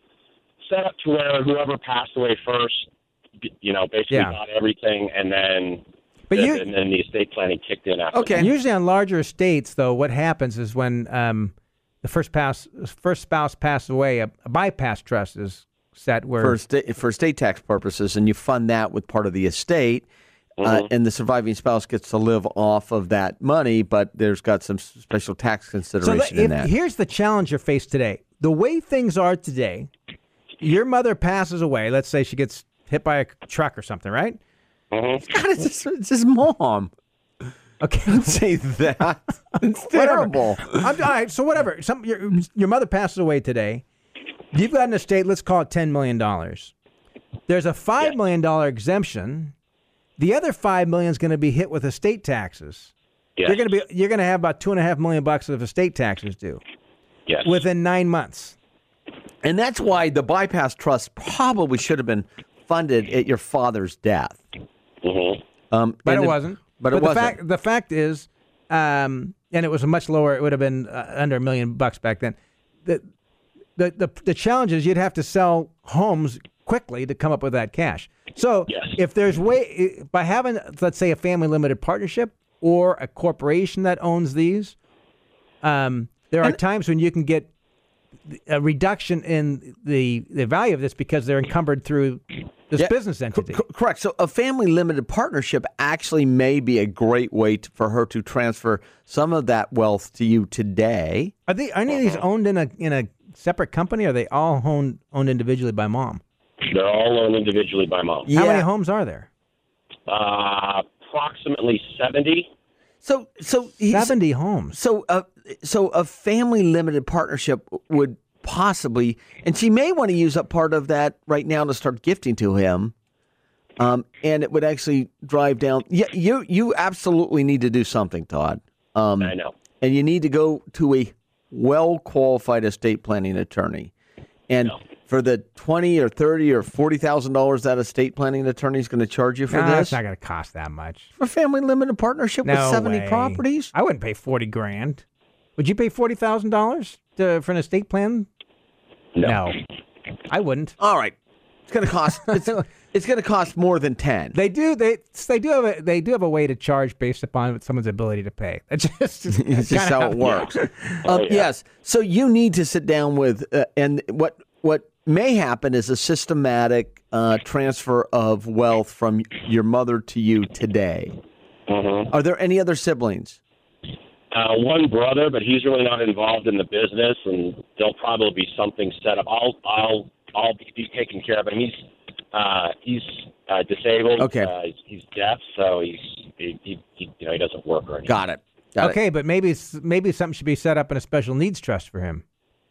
set up to where whoever passed away first, you know, basically Yeah. got everything, and then But the, you- and then the estate planning kicked in after. Okay. that. Usually on larger estates, though, what happens is when um, the first pass, first spouse passes away, a, a bypass trust is set where for estate, for estate tax purposes, and you fund that with part of the estate, uh, Mhm. and the surviving spouse gets to live off of that money, but there's got some special tax So consideration the, in if, that. here's the challenge you're faced today. The way things are today, your mother passes away. Let's say she gets hit by a truck or something, right? Mm-hmm. God, it's, just, it's his mom. Okay, don't say that. It's terrible. I'm, all right, so whatever. Some your your mother passes away today. You've got an estate. Let's call it ten million dollars. There's a five million dollar exemption. The other five million is going to be hit with estate taxes. Yes. You're going to be you're going to have about two and a half million bucks of estate taxes due. Yes. Within nine months. And that's why the bypass trust probably should have been funded at your father's death. Mm-hmm. Um, But and it the- wasn't. But it the wasn't. fact the fact is, um, and it was a much lower. It would have been uh, under a million bucks back then. The, the the the challenge is you'd have to sell homes quickly to come up with that cash. So if there's way by having, let's say, a family limited partnership or a corporation that owns these, um, there are times when you can get a reduction in the the value of this because they're encumbered through this Yeah, business entity. c- correct. So a family limited partnership actually may be a great way to, for her to transfer some of that wealth to you today. Are they are any of these owned in a in a separate company? Or are they all owned owned individually by mom? They're all owned individually by mom. How many homes are there? Uh, approximately seventy. So, so he's- seventy homes. So, uh, so a family limited partnership would possibly, and she may want to use up part of that right now to start gifting to him, um, and it would actually drive down. Yeah, you you absolutely need to do something, Todd. Um, I know, and you need to go to a well qualified estate planning attorney, and. For the twenty or thirty or forty thousand dollars that estate planning attorney is going to charge you for No, this, it's not going to cost that much. for family limited partnership with No seventy way. properties. I wouldn't pay forty grand. Would you pay forty thousand dollars for an estate plan? No. I wouldn't. All right, it's going to cost. It's, it's going to cost more than ten. They do. They they do have a they do have a way to charge based upon someone's ability to pay. That's just It's just how it works. Um, Yes. So you need to sit down with, uh, and what what may happen is a systematic uh, transfer of wealth from your mother to you today. Mm-hmm. Are there any other siblings? Uh, one brother, but he's really not involved in the business, and there'll probably be something set up. I'll I'll I'll be taking care of him. He's uh, he's uh, disabled. Okay. Uh, he's, he's deaf, so he's he, he, he you know he doesn't work or anything. Got it. Got okay, but maybe it's, maybe something should be set up in a special needs trust for him.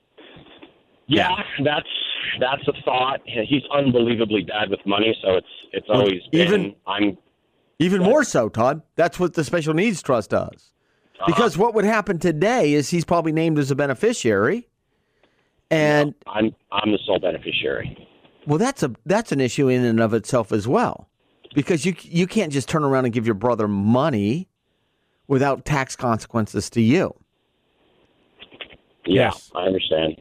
Yeah, that's that's a thought. He's unbelievably bad with money, so it's it's Well, always been. even- I'm Even more so, Todd. That's what the special needs trust does. Because what would happen today is he's probably named as a beneficiary, and I'm I'm the sole beneficiary. well, that's a that's an issue in and of itself as well, because you you can't just turn around and give your brother money without tax consequences to you. Yeah, Yes. I understand.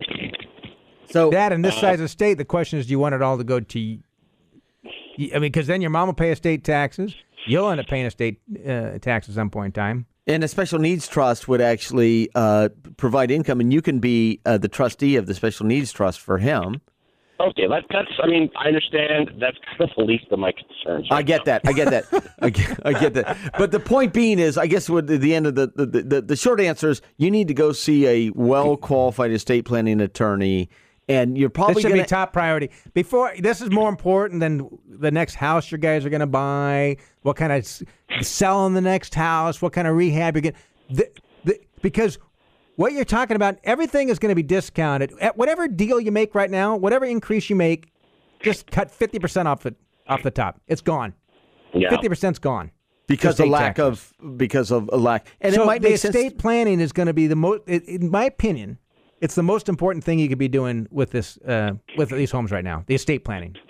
So Dad, in this uh, size of state, the question is, do you want it all to go to? y- I mean, because then your mom will pay estate taxes. You'll end up paying estate uh, tax at some point in time. And a special needs trust would actually uh, provide income, and you can be uh, the trustee of the special needs trust for him. Okay, that, that's. I mean, I understand. That's kind of the least of my concerns. I get that. I get that. I get, I get that. But the point being is, I guess what the, the end of the, the, the, the short answer is you need to go see a well-qualified estate planning attorney, and you're probably This should going be top priority. Before this is more important than the next house you guys are going to buy. What kind of s- selling the next house? What kind of rehab you're getting? The, the, because what you're talking about, everything is going to be discounted. At whatever deal you make right now, whatever increase you make, just cut fifty percent off the off the top. It's gone. Yeah. Fifty percent's gone because Estate of lack taxes. of because of a lack, and so it might the make sense. estate planning is going to be the most, in my opinion, it's the most important thing you could be doing with this uh, with these homes right now. The estate planning.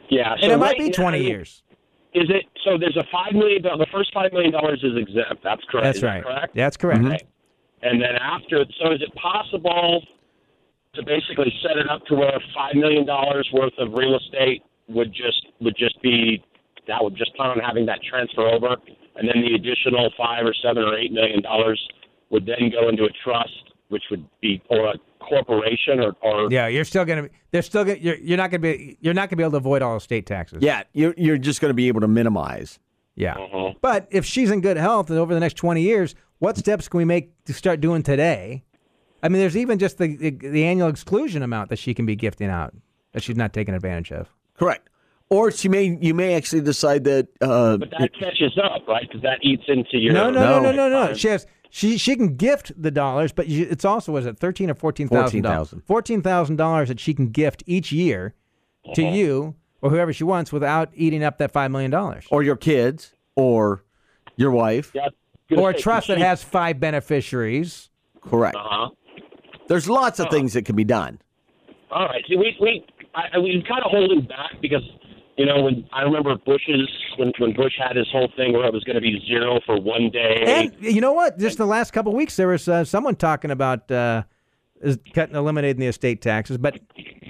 Yeah, and so it might right be now, twenty years. Is it so? There's a five million. The first five million dollars is exempt. That's correct. That's Is that right. correct? That's correct. Okay. And then after, so is it possible to basically set it up to where five million dollars worth of real estate would just would just be that would just plan on having that transfer over, and then the additional five or seven or eight million dollars would then go into a trust, which would be or a corporation or, or Yeah, you're still gonna. They're still gonna. You're, you're not gonna be. You're not gonna be able to avoid all estate taxes. Yeah, you're you're just going to be able to minimize. Yeah. Uh-huh. But if she's in good health and over the next twenty years, what steps can we make to start doing today? I mean, there's even just the, the the annual exclusion amount that she can be gifting out that she's not taking advantage of. Correct. Or she may you may actually decide that. Uh, but that catches up, right? Because that eats into your No, no, no, no, no, no. She has. She she can gift the dollars, but you, it's also was it thirteen or fourteen thousand dollars? Fourteen thousand dollars that she can gift each year to Uh-huh. you or whoever she wants without eating up that five million dollars. Or your kids, or your wife, yeah, or a trust that has five beneficiaries. Correct. Uh-huh. There's lots of things that can be done. All right. See, we we I, we kind of holding back because you know when I remember Bush's when when Bush had his whole thing where it was going to be zero for one day. And you know what? Just the last couple of weeks, there was uh, someone talking about uh, is cutting, eliminating the estate taxes, but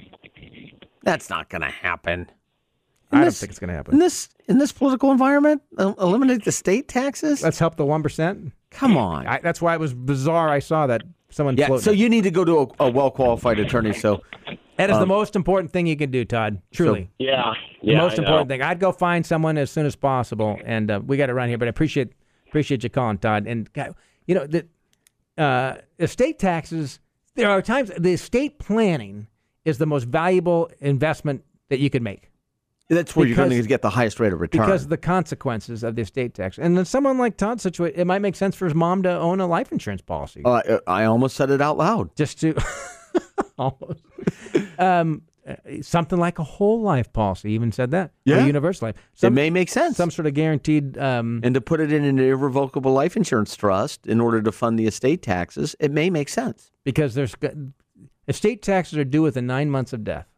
that's not going to happen. I In don't this- think it's going to happen. In this in this political environment, el- eliminate the state taxes. Let's help the one percent. Come on. I, that's why it was bizarre. I saw that someone. Yeah. floating So it. you need to go to a, a well qualified attorney. So That is the um, most important thing you can do, Todd. Truly. Yeah. The Yeah. most I know. important thing. I'd go find someone as soon as possible, and uh, we got to run here. But I appreciate appreciate you calling, Todd. And God, you know the uh, estate taxes. There are times the estate planning is the most valuable investment that you could make. That's where you're Because- going to get the highest rate of return. Because of the consequences of the estate tax. And then someone like Todd's situation, it might make sense for his mom to own a life insurance policy. Uh, I almost said it out loud. Just to almost um, uh, something like a whole life policy. Even said that. Yeah. Or universal life. It may make sense. Some sort of guaranteed. Um, and to put it in an irrevocable life insurance trust in order to fund the estate taxes, it may make sense. because there's estate taxes are due within nine months of death.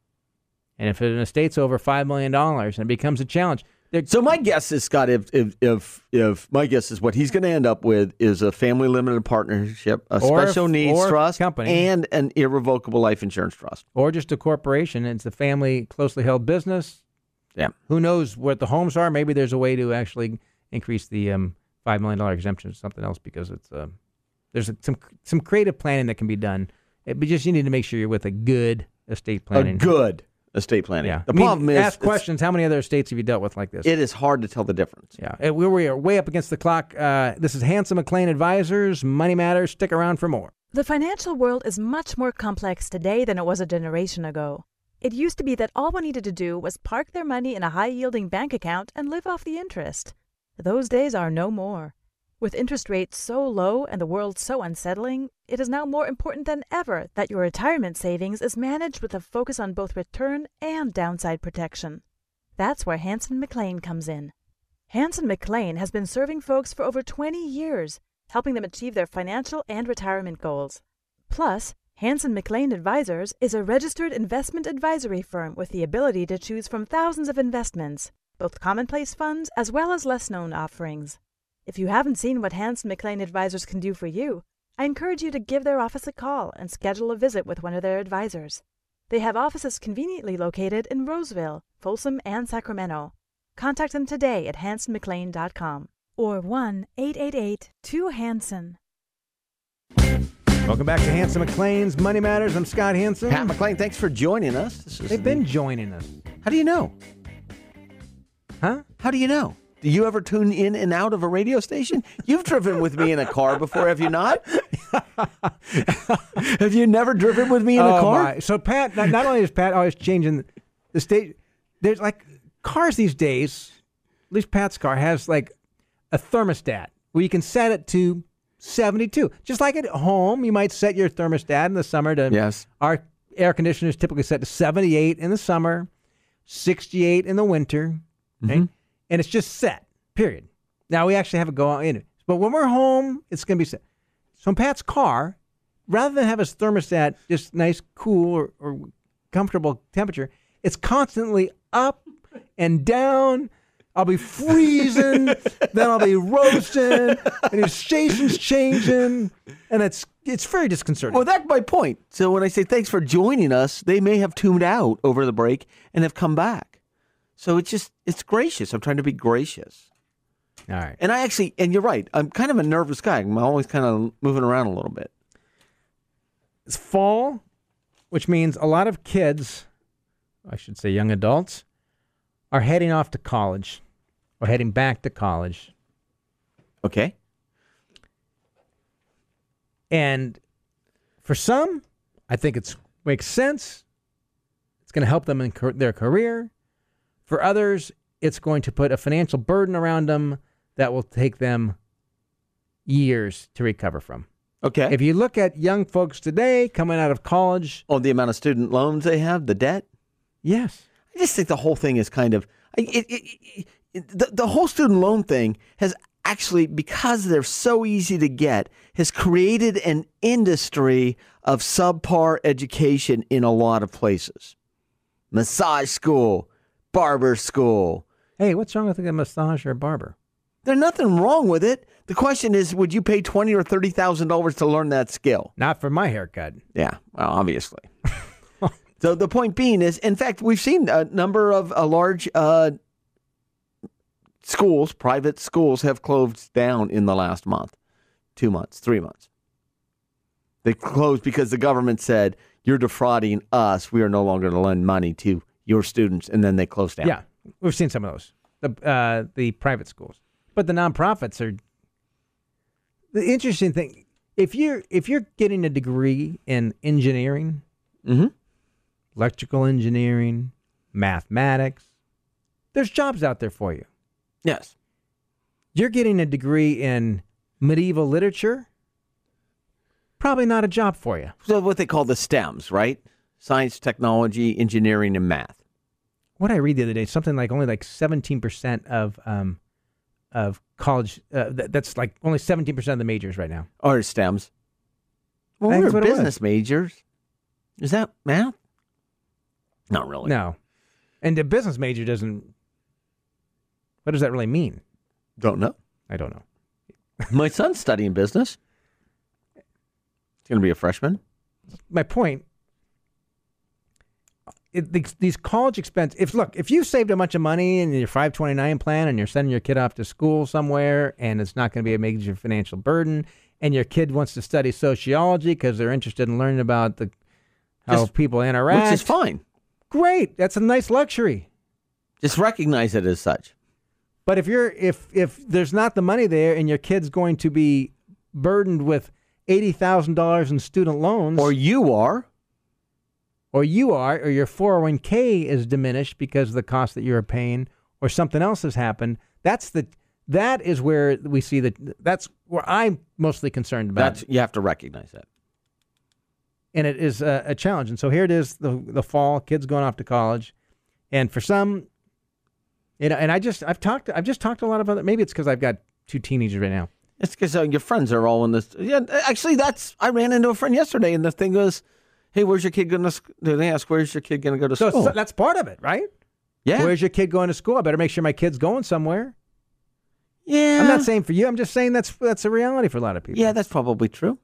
And if an estate's over five million dollars and it becomes a challenge. So my guess is, Scott, if if if, if my guess is what he's going to end up with is a family limited partnership, a Or special if- needs or trust, company. and an irrevocable life insurance trust. Or just a corporation. It's a family closely held business. Yeah. Who knows what the homes are? Maybe there's a way to actually increase the um, five million dollars exemption to something else because it's uh, there's a, some some creative planning that can be done. It, but just you need to make sure you're with a good estate planning. A good estate planning. Yeah. The I mean, problem is ask it's- questions. How many other estates have you dealt with like this? It is hard to tell the difference. Yeah, Uh, we we are way up against the clock. Uh, this is Hanson McLean Advisors, Money Matters. Stick around for more. The financial world is much more complex today than it was a generation ago. It used to be that all one needed to do was park their money in a high-yielding bank account and live off the interest. Those days are no more. With interest rates so low and the world so unsettling, it is now more important than ever that your retirement savings is managed with a focus on both return and downside protection. That's where Hanson McLean comes in. Hanson McLean has been serving folks for over twenty years, helping them achieve their financial and retirement goals. Plus, Hanson McLean Advisors is a registered investment advisory firm with the ability to choose from thousands of investments, both commonplace funds as well as less-known offerings. If you haven't seen what Hanson McLean Advisors can do for you, I encourage you to give their office a call and schedule a visit with one of their advisors. They have offices conveniently located in Roseville, Folsom, and Sacramento. Contact them today at hanson mclean dot com or one eight eight eight two Hanson. Welcome back to Hanson McLean's Money Matters. I'm Scott Hanson. Pat McLean, thanks for joining us. This is They've been joining us. How do you know? Huh? How do you know? Do you ever tune in and out of a radio station? You've driven with me in a car before, have you not? Have you never driven with me in a Oh, car? my. So Pat, not, not only is Pat always changing the state, there's like cars these days, at least Pat's car has like a thermostat where you can set it to seventy-two. Just like at home, you might set your thermostat in the summer to, yes. Our air conditioner is typically set to seventy-eight in the summer, sixty-eight in the winter, okay? Mm-hmm. And it's just set, period. Now we actually have it go on in it. But when we're home, it's going to be set. So in Pat's car, rather than have his thermostat just nice, cool, or, or comfortable temperature, it's constantly up and down. I'll be freezing, then I'll be roasting, and his station's changing, and it's it's very disconcerting. Well, that's my point. So when I say thanks for joining us, they may have tuned out over the break and have come back. So it's just, it's gracious. I'm trying to be gracious. All right. And I actually, and you're right, I'm kind of a nervous guy. I'm always kind of moving around a little bit. It's fall, which means a lot of kids, I should say young adults, are heading off to college or heading back to college. Okay. And for some, I think it makes sense. It's going to help them in car- their career. For others, it's going to put a financial burden around them that will take them years to recover from. Okay. If you look at young folks today coming out of college. Oh, the amount of student loans they have, the debt? Yes. I just think the whole thing is kind of, it, it, it, it, the, the whole student loan thing has actually, because they're so easy to get, has created an industry of subpar education in a lot of places. Massage school, barber school. Hey, what's wrong with a massage or a barber? There's nothing wrong with it. The question is, would you pay twenty thousand dollars or thirty thousand dollars to learn that skill? Not for my haircut. Yeah, well, obviously. So the point being is, in fact, we've seen a number of uh, large uh, schools, private schools, have closed down in the last month, two months, three months. They closed because the government said, you're defrauding us. We are no longer going to lend money to your students. And then they closed down. Yeah, we've seen some of those, the uh, the private schools. But the nonprofits are, the interesting thing, if you're, if you're getting a degree in engineering, mm-hmm. electrical engineering, mathematics, there's jobs out there for you. Yes. You're getting a degree in medieval literature, probably not a job for you. So what they call the STEMs, right? Science, technology, engineering, and math. What I read the other day, something like only like seventeen percent of um, of college, uh, th- that's like only seventeen percent of the majors right now. Are STEMs. Well, That's we're what it was. business majors. Is that math? Not really. No. And the business major doesn't, what does that really mean? Don't know. I don't know. My son's studying business. He's going to be a freshman. My point, it, these, these college expenses, if look, if you saved a bunch of money in your five twenty-nine plan and you're sending your kid off to school somewhere and it's not going to be a major financial burden, and your kid wants to study sociology because they're interested in learning about the how Just- people interact. Which is fine. Great. That's a nice luxury. Just recognize it as such. But if you're if if there's not the money there and your kid's going to be burdened with eighty thousand dollars in student loans, Or you are. or you are, or your four oh one k is diminished because of the cost that you're paying, or something else has happened, that's the that is where we see that that's where I'm mostly concerned about. That's, you have to recognize that. And it is a, a challenge. And so here it is, the the fall, kids going off to college, and for some, you know, and I just I've talked I've just talked to a lot of other. Maybe it's because I've got two teenagers right now. It's because uh, your friends are all in this. Yeah, actually, that's. I ran into a friend yesterday, and the thing was, "Hey, where's your kid going to?" They ask, "Where's your kid going to go to So, school?" so that's part of it, right? Yeah. Where's your kid going to school? I better make sure my kid's going somewhere. Yeah. I'm not saying for you. I'm just saying that's that's a reality for a lot of people. Yeah, that's probably true.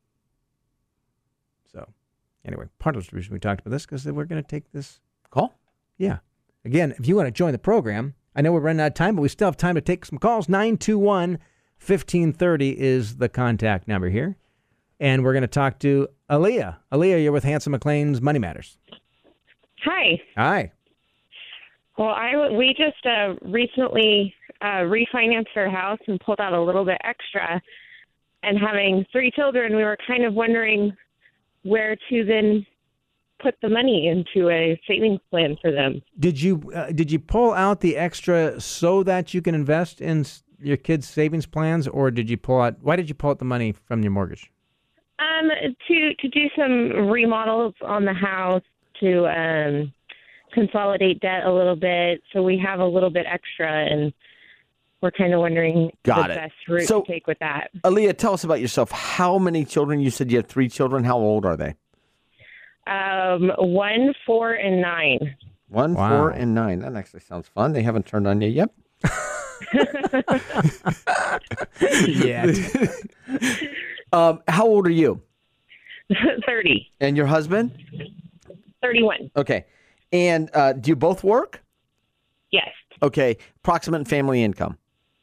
So, anyway, part of the reason we talked about this because we're going to take this call. Yeah. Again, if you want to join the program, I know we're running out of time, but we still have time to take some calls. nine two one, fifteen thirty is the contact number here. And we're going to talk to Aaliyah. Aaliyah, you're with Hanson McLean's Money Matters. Hi. Hi. Well, I we just uh, recently uh, refinanced our house and pulled out a little bit extra. And having three children, we were kind of wondering where to then put the money into a savings plan for them. Did you uh, did you pull out the extra so that you can invest in s- your kids' savings plans, or did you pull out? Why did you pull out the money from your mortgage? Um, to to do some remodels on the house, to um, consolidate debt a little bit, so we have a little bit extra, and we're kind of wondering Got the it. best route So- to take with that. Aaliyah, tell us about yourself. How many children? You said you have three children. How old are they? Um, one, four, and nine. One, Wow. four, and nine. That actually sounds fun. They haven't turned on you yet. Yet. um, how old are you? thirty. And your husband? thirty-one. Okay. And uh, do you both work? Yes. Okay. Approximate family income?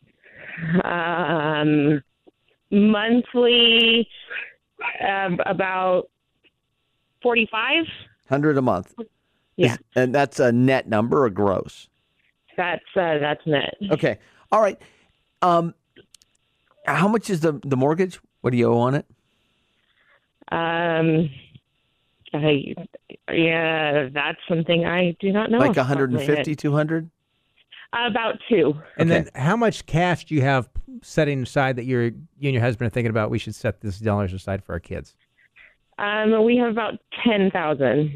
Um, monthly, um, about forty-five. one hundred a month? Yeah. Is- and that's a net number or gross? That's uh, that's net. Okay. All right. Um, how much is the, the mortgage? What do you owe on it? Um, I, yeah, that's something I do not know. Like off the top of my one fifty, head. two hundred? About two. And then how much cash do you have setting aside that you're, you and your husband are thinking about we should set this dollars aside for our kids? Um, we have about ten thousand.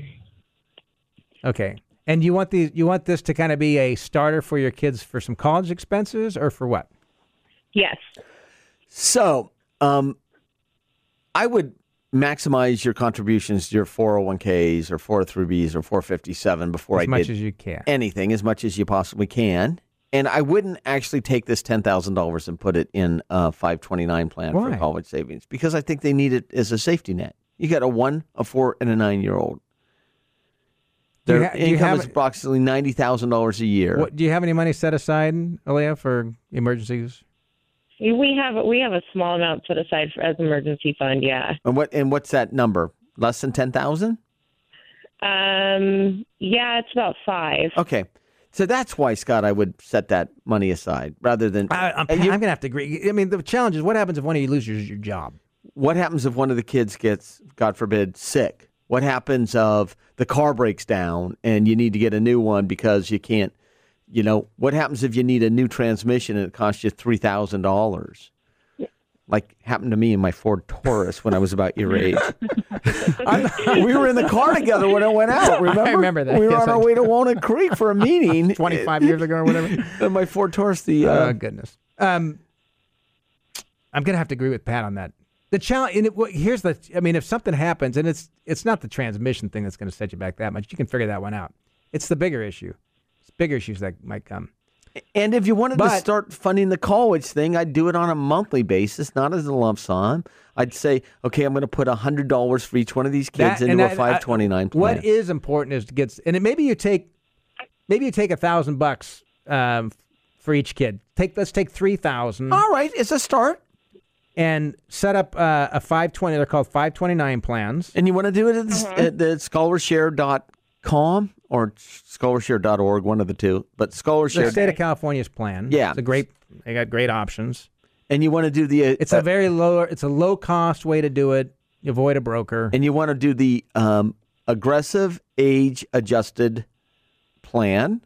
Okay. And you want these you want this to kind of be a starter for your kids for some college expenses or for what? Yes. So, um, I would maximize your contributions to your four oh one k's or four oh three b's or four fifty-seven before As I much did as you can. anything, as much as you possibly can. And I wouldn't actually take this ten thousand dollars and put it in a five twenty-nine plan Why? for college savings because I think they need it as a safety net. You got a one, a four, and a nine-year-old. Do you Their ha- do you income have- is approximately ninety thousand dollars a year. What, do you have any money set aside, Aaliyah, for emergencies? We have we have a small amount set aside for, as emergency fund. Yeah. And what and what's that number? Less than ten thousand? Um. Yeah, it's about five. Okay. So that's why, Scott, I would set that money aside rather than. I, I'm, and you- I'm going to have to agree. I mean, the challenge is what happens if one of you loses your job? What happens if one of the kids gets, God forbid, sick? What happens if the car breaks down and you need to get a new one because you can't, you know, what happens if you need a new transmission and it costs you three thousand dollars? Like happened to me in my Ford Taurus when I was about your age. We were in the car together when it went out, remember? I remember that, We were yes, on I our do. way to Walnut Creek for a meeting. twenty-five years ago or whatever. And my Ford Taurus, the... Uh, Oh, goodness. Um, I'm going to have to agree with Pat on that. The challenge, and it, well, here's the, I mean, if something happens, and it's it's not the transmission thing that's going to set you back that much, you can figure that one out. It's the bigger issue. It's bigger issues that might come. And if you wanted to But- start funding the college thing, I'd do it on a monthly basis, not as a lump sum. I'd say, okay, I'm going to put one hundred dollars for each one of these kids That- into and a that- I- five twenty-nine plan. What is important is to get, and it, maybe you take, maybe you take a thousand bucks um, for each kid. Take let's take three thousand. All right, it's a start. And set up uh, a five twenty. They're called five twenty-nine plans. And you want to do it at the, at the scholar share dot com or scholar share dot org, one of the two. But ScholarShare. The state of California's plan. Yeah. It's a great, they got great options. And you want to do the... Uh, It's a very low, it's a low cost way to do it. You avoid a broker. And you want to do the um, aggressive age adjusted plan.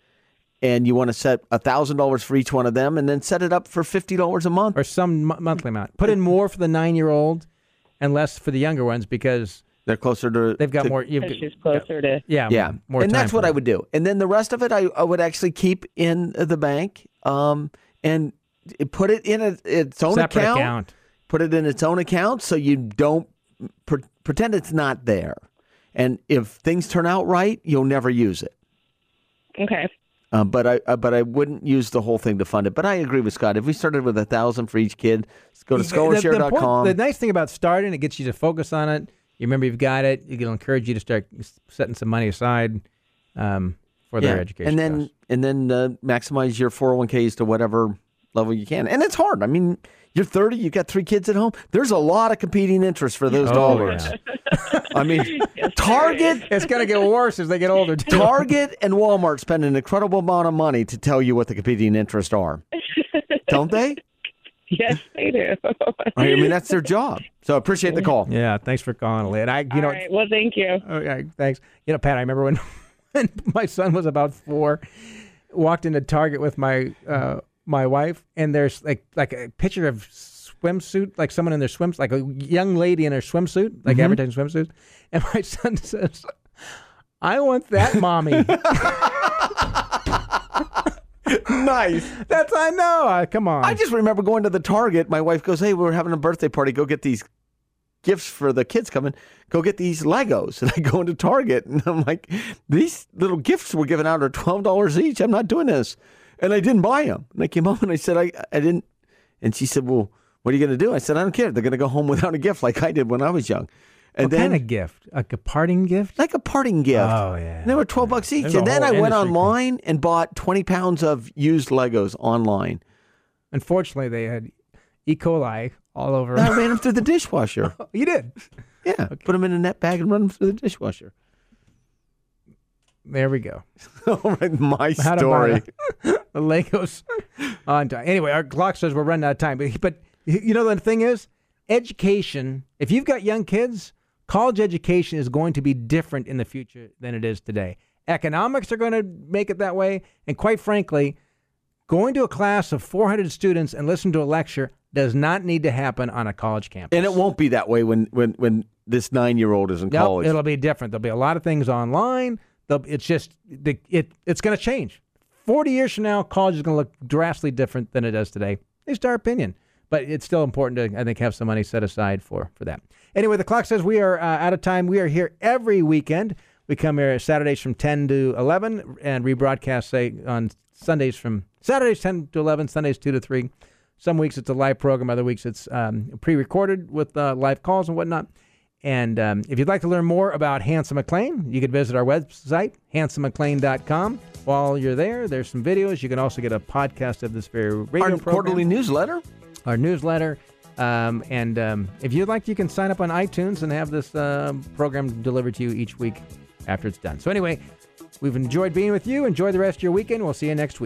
And you want to set one thousand dollars for each one of them and then set it up for fifty dollars a month. Or some m- monthly amount. Put in more for the nine-year-old and less for the younger ones because they're closer to... They've got to- more... You've, Because she's closer to. yeah, Yeah, more and time that's for what I them. would do. And then the rest of it, I, I would actually keep in the bank um, and put it in a, its own Separate account, account. Put it in its own account so you don't pre- pretend it's not there. And if things turn out right, you'll never use it. Okay. Uh, but I uh, but I wouldn't use the whole thing to fund it. But I agree with Scott. If we started with a thousand for each kid, let's go to The- scholar share the dot com. important- The nice thing about starting, it gets you to focus on it. You remember you've got it. It'll encourage you to start setting some money aside um, for their education. And then costs. and then uh, maximize your four oh one k's to whatever level you can. And it's hard. I mean, you're thirty, you got three kids at home. There's a lot of competing interest for those Oh, dollars. yeah. I mean, Target, It's going to get worse as they get older, too. Target and Walmart spend an incredible amount of money to tell you what the competing interests are. Don't they? Yes, they do. I mean, that's their job. So I appreciate the call. Yeah, thanks for calling, Elaine. I, you All know, right. Well, thank you. Okay, thanks. You know, Pat, I remember when, when my son was about four, walked into Target with my uh, my wife, and there's like like a picture of swimsuit, like someone in their swims, like a young lady in her swimsuit, like Mhm. advertising swimsuits, and my son says, "I want that, mommy." Nice. That's I know. Uh, come on. I just remember going to the Target. My wife goes, "Hey, we're having a birthday party. Go get these gifts for the kids coming. Go get these Legos. And I go into Target, and I'm like, these little gifts we're giving out are twelve dollars each. I'm not doing this. And I didn't buy them. And I came home and I said, I, I didn't. And she said, well, what are you going to do? I said, I don't care. They're going to go home without a gift like I did when I was young. And what then, kind of gift? Like a parting gift? Like a parting gift. Oh, yeah. And they were twelve bucks each. There's and a then I whole went industry online and bought twenty pounds of used Legos online. Unfortunately, they had E. coli all over. I ran them through the dishwasher. You did? Yeah. Okay. Put them in a net bag and run them through the dishwasher. There we go. All right, my How story. to buy the Legos on time. Anyway, our clock says we're running out of time. But, but you know, the thing is, education, if you've got young kids, college education is going to be different in the future than it is today. Economics are going to make it that way. And quite frankly, going to a class of four hundred students and listening to a lecture does not need to happen on a college campus. And it won't be that way when, when, when this nine-year-old is in nope, college. It'll be different. There'll be a lot of things online. It's just, the, it it's going to change. forty years from now, college is going to look drastically different than it does today. It's our opinion. But it's still important to, I think, have some money set aside for, for that. Anyway, the clock says we are uh, out of time. We are here every weekend. We come here Saturdays from ten to eleven and rebroadcast, say, on Sundays from Saturdays ten to eleven, Sundays two to three. Some weeks it's a live program. Other weeks it's um, pre-recorded with uh, live calls and whatnot. And um, if you'd like to learn more about Hanson McClain, you can visit our website, hanson mcclain dot com. While you're there, there's some videos. You can also get a podcast of this very radio Our program. quarterly newsletter. Our newsletter. Um, and um, if you'd like, you can sign up on iTunes and have this uh, program delivered to you each week after it's done. So anyway, we've enjoyed being with you. Enjoy the rest of your weekend. We'll see you next week.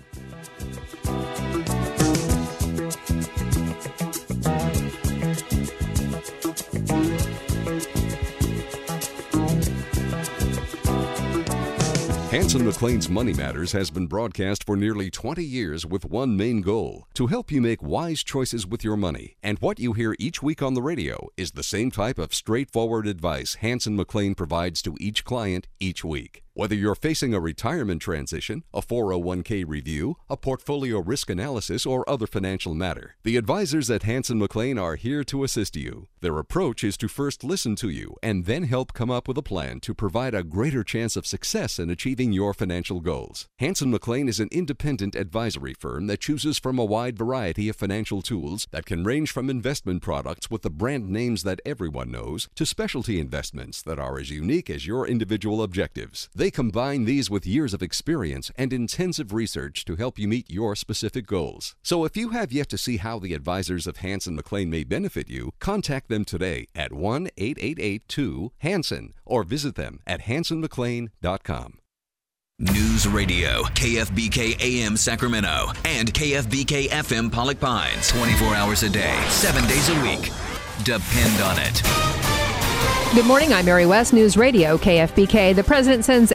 Hanson McClain's Money Matters has been broadcast for nearly twenty years with one main goal: to help you make wise choices with your money. And what you hear each week on the radio is the same type of straightforward advice Hanson McClain provides to each client each week. Whether you're facing a retirement transition, a four oh one k review, a portfolio risk analysis, or other financial matter, the advisors at Hanson McClain are here to assist you. Their approach is to first listen to you and then help come up with a plan to provide a greater chance of success in achieving your financial goals. Hanson McClain is an independent advisory firm that chooses from a wide variety of financial tools that can range from investment products with the brand names that everyone knows to specialty investments that are as unique as your individual objectives. They combine these with years of experience and intensive research to help you meet your specific goals. So if you have yet to see how the advisors of Hanson McClain may benefit you, contact them today at one eight eight eight two Hanson or visit them at hanson mcclain dot com. News Radio, K F B K A M Sacramento and K F B K F M Pollock Pines. twenty-four hours a day, seven days a week. Depend on it. Good morning. I'm Mary West, News Radio, K F B K. The president sends